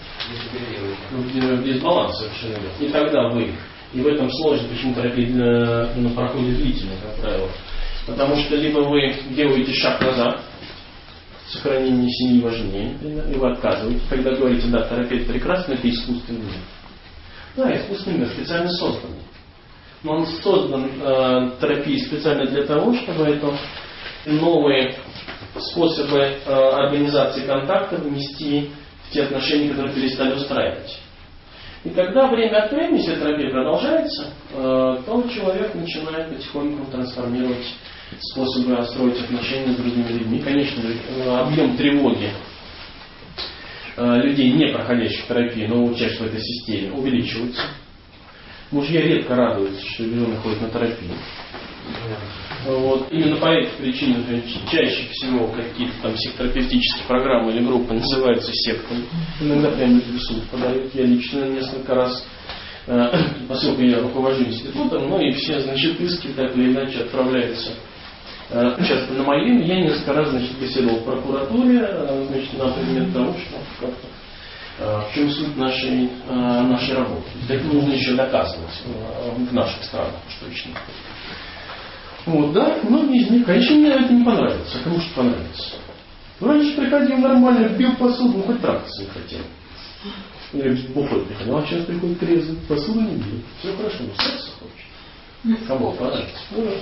в дисбаланс совершенно. И тогда вы, и в этом сложность, почему терапия проходит длительно, как правило. Потому что либо вы делаете шаг назад, сохранение семьи важнее, и вы отказываете, когда говорите, да, терапия прекрасна, это искусственный мир. Да, искусственный мир специально созданный. Но он создан терапией специально для того, чтобы это новые способы организации контакта внести в те отношения, которые перестали устраивать. И тогда время от времени, если терапия продолжается, то человек начинает потихоньку трансформировать способы строить отношения с другими людьми. Конечно же, объем тревоги людей, не проходящих терапию, но участников в этой системе, увеличивается. Мужья редко радуются, что ребенок ходит на терапию. Именно по этой причине, чаще всего какие-то психотерапевтические программы или группы называются сектами. Иногда прямо люди в суд подают. Я лично несколько раз, поскольку я руковожу институтом, и все, иски так или иначе отправляются часто на мое имя. Я несколько раз, беседовал в прокуратуре, на предмет того, что как-то В чем суть нашей работы? Это нужно еще доказывать в наших странах уж точно. Вот, да, многие из них, конечно, мне это не понравится. Кому что понравится? Раньше приходил нормально, пил посуду, хоть трахаться не хотел. Или бухой приходил, а сейчас приходит трезвый, посуду не бьет. Все хорошо, но секса хочет. Кому понравится?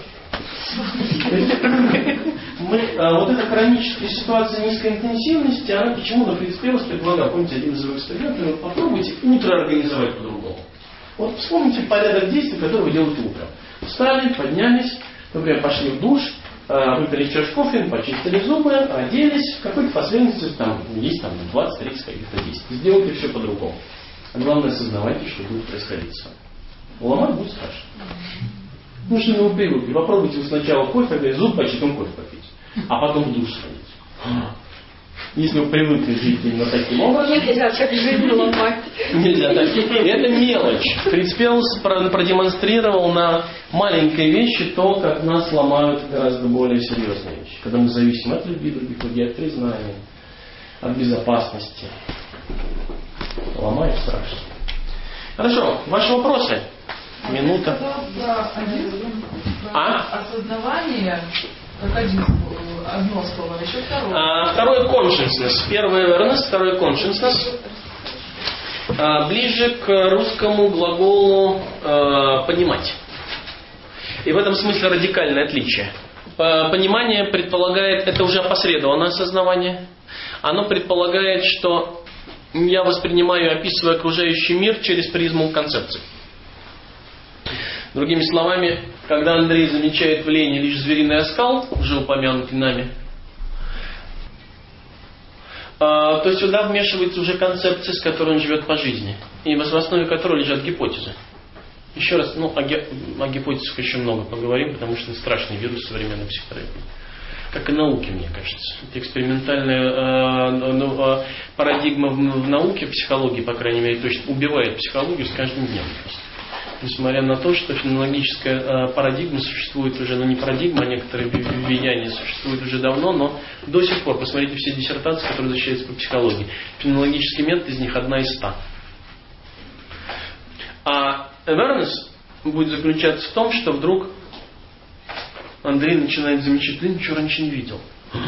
Вот эта хроническая ситуация низкой интенсивности, она почему-то преуспела, предлагал, помните, один из его экспериментов, попробуйте утро организовать по-другому. Вот вспомните порядок действий, которые вы делаете утром. Встали, поднялись, например, пошли в душ, выпили чашку кофе, почистили зубы, оделись, в какой-то последовательности там есть 20-30 каких-то действий. Сделайте все по-другому. А главное, осознавайте, что будет происходить с вами. Ломать будет страшно. Ну, что вы привыкли. Попробуйте вы сначала кофе, тогда зуб почти, потом кофе попить. А потом в душ сходить. Если вы привыкли жить именно таким образом... Нельзя так жизнь ломать. Нельзя так. Это мелочь. Фритц продемонстрировал на маленькой вещи то, как нас ломают гораздо более серьезные вещи. Когда мы зависим от любви других людей, от признания, от безопасности. Ломает страшно. Хорошо. Ваши вопросы? Минута. Осознавание, как одно слово, еще второе. Второе consciousness. Первое awareness, второе consciousness. Ближе к русскому глаголу понимать. И в этом смысле радикальное отличие. Понимание предполагает, это уже опосредованное осознавание. Оно предполагает, что я воспринимаю и описываю окружающий мир через призму концепций. Другими словами, когда Андрей замечает в Лене лишь звериный оскал, уже упомянутый нами, то сюда вмешивается уже концепция, с которой он живет по жизни, и в основе которой лежат гипотезы. Еще раз, о гипотезах еще много поговорим, потому что это страшный вирус современной психотерапии. Как и науки, мне кажется. Это экспериментальная парадигма в науке, в психологии, по крайней мере, то есть убивает психологию с каждым днем. Несмотря на то, что феноменологическая парадигма существует уже, не парадигма, а некоторые влияния существуют уже давно, но до сих пор, посмотрите все диссертации, которые защищаются по психологии. Феноменологический метод из них 1 из 100. А awareness будет заключаться в том, что вдруг Андрей начинает замечать, да ничего раньше не видел.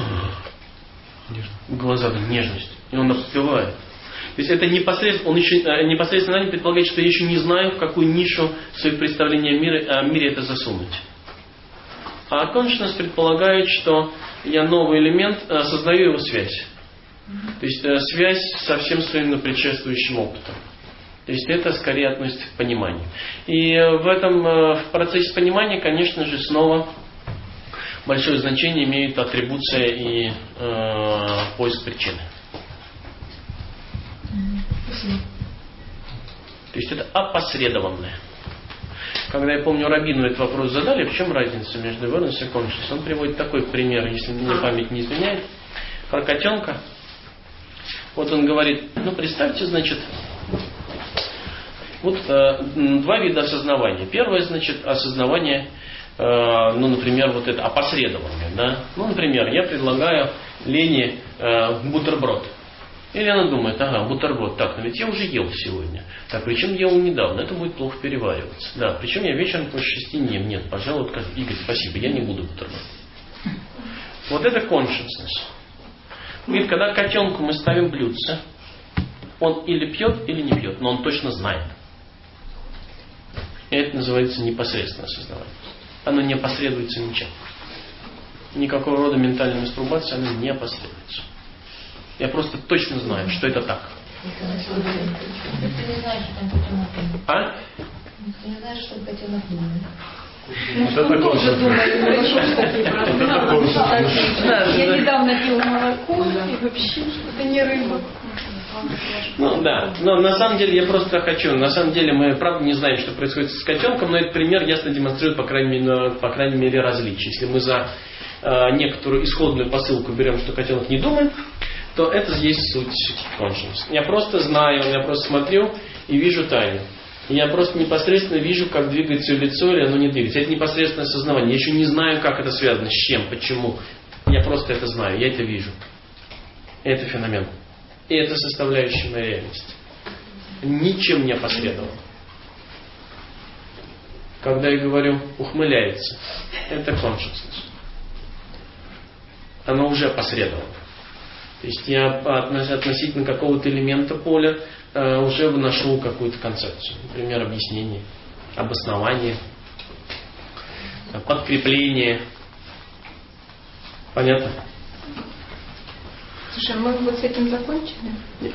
В глазах нежность. И он распевает. То есть это непосредственно, он еще непосредственно не предполагает, что я еще не знаю, в какую нишу своих представлений о мире это засунуть. А consciousness предполагает, что я новый элемент, осознаю его связь. То есть связь со всем своим предшествующим опытом. То есть это скорее относится к пониманию. И в процессе понимания, конечно же, снова большое значение имеют атрибуция и поиск причины. То есть это опосредованное. Когда, я помню, Рабину этот вопрос задали, в чем разница между awareness и consciousness, он приводит такой пример, если мне память не изменяет, про котенка. Вот он говорит, представьте, значит, вот 2 вида осознавания. Первое, значит, осознавание, например, вот это опосредованное. Да? Например, я предлагаю Лене бутерброд. Или она думает, бутерброд, так, но ведь я уже ел сегодня. Так, причем ел недавно, это будет плохо перевариваться. Да, причем я вечером после 6 не ем. Нет, пожалуй, Игорь, спасибо, я не буду бутерброд. Вот это consciousness. Говорит, когда котенку мы ставим блюдце, он или пьет, или не пьет, но он точно знает. И это называется непосредственное осознавание. Оно не опосредуется ничем. Никакого рода ментальной мастурбации оно не опосредуется. Я просто точно знаю, что это так. Ты не знаешь, что там котенок думает. А? Ты не знаешь, что котенок думает. Я недавно пила молоко, и вообще что-то не рыба. Но на самом деле я просто хочу. На самом деле мы правда не знаем, что происходит с котенком, но этот пример ясно демонстрирует, по крайней мере, различия. Если мы за некоторую исходную посылку берем, что котенок не думает, то это есть суть consciousness. Я просто знаю, я просто смотрю и вижу тайну. Я просто непосредственно вижу, как двигается ее лицо, или оно не двигается. Это непосредственное осознавание. Я еще не знаю, как это связано, с чем, почему. Я просто это знаю, я это вижу. Это феномен. И это составляющая моей реальности. Ничем не опосредовано. Когда я говорю ухмыляется, это consciousness. Оно уже опосредовано. То есть я относительно какого-то элемента поля уже выношу какую-то концепцию. Например, объяснение, обоснование, подкрепление. Понятно? Слушай, мы вот с этим закончили? Нет.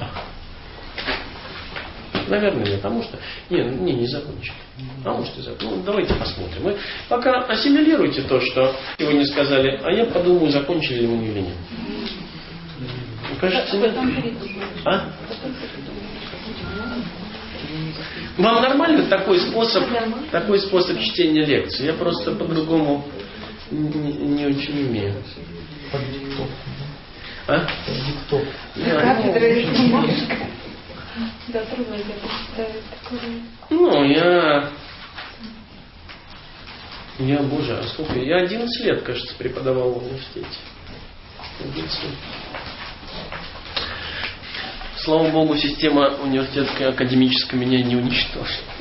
Наверное, нет. Потому что... Не закончили. А может и закончили. Ну, давайте посмотрим. Вы пока ассимилируйте то, что сегодня сказали, а я подумаю, закончили ли мы или нет. Кажется, нет. А? Вам нормально такой способ чтения лекций? Я просто по-другому не очень умею. А? Да, трудно где-то представить такое. Ну, боже, а сколько? Я 11 лет, кажется, преподавал в университете. 11 лет. Слава Богу, система университетская, академическая меня не уничтожила.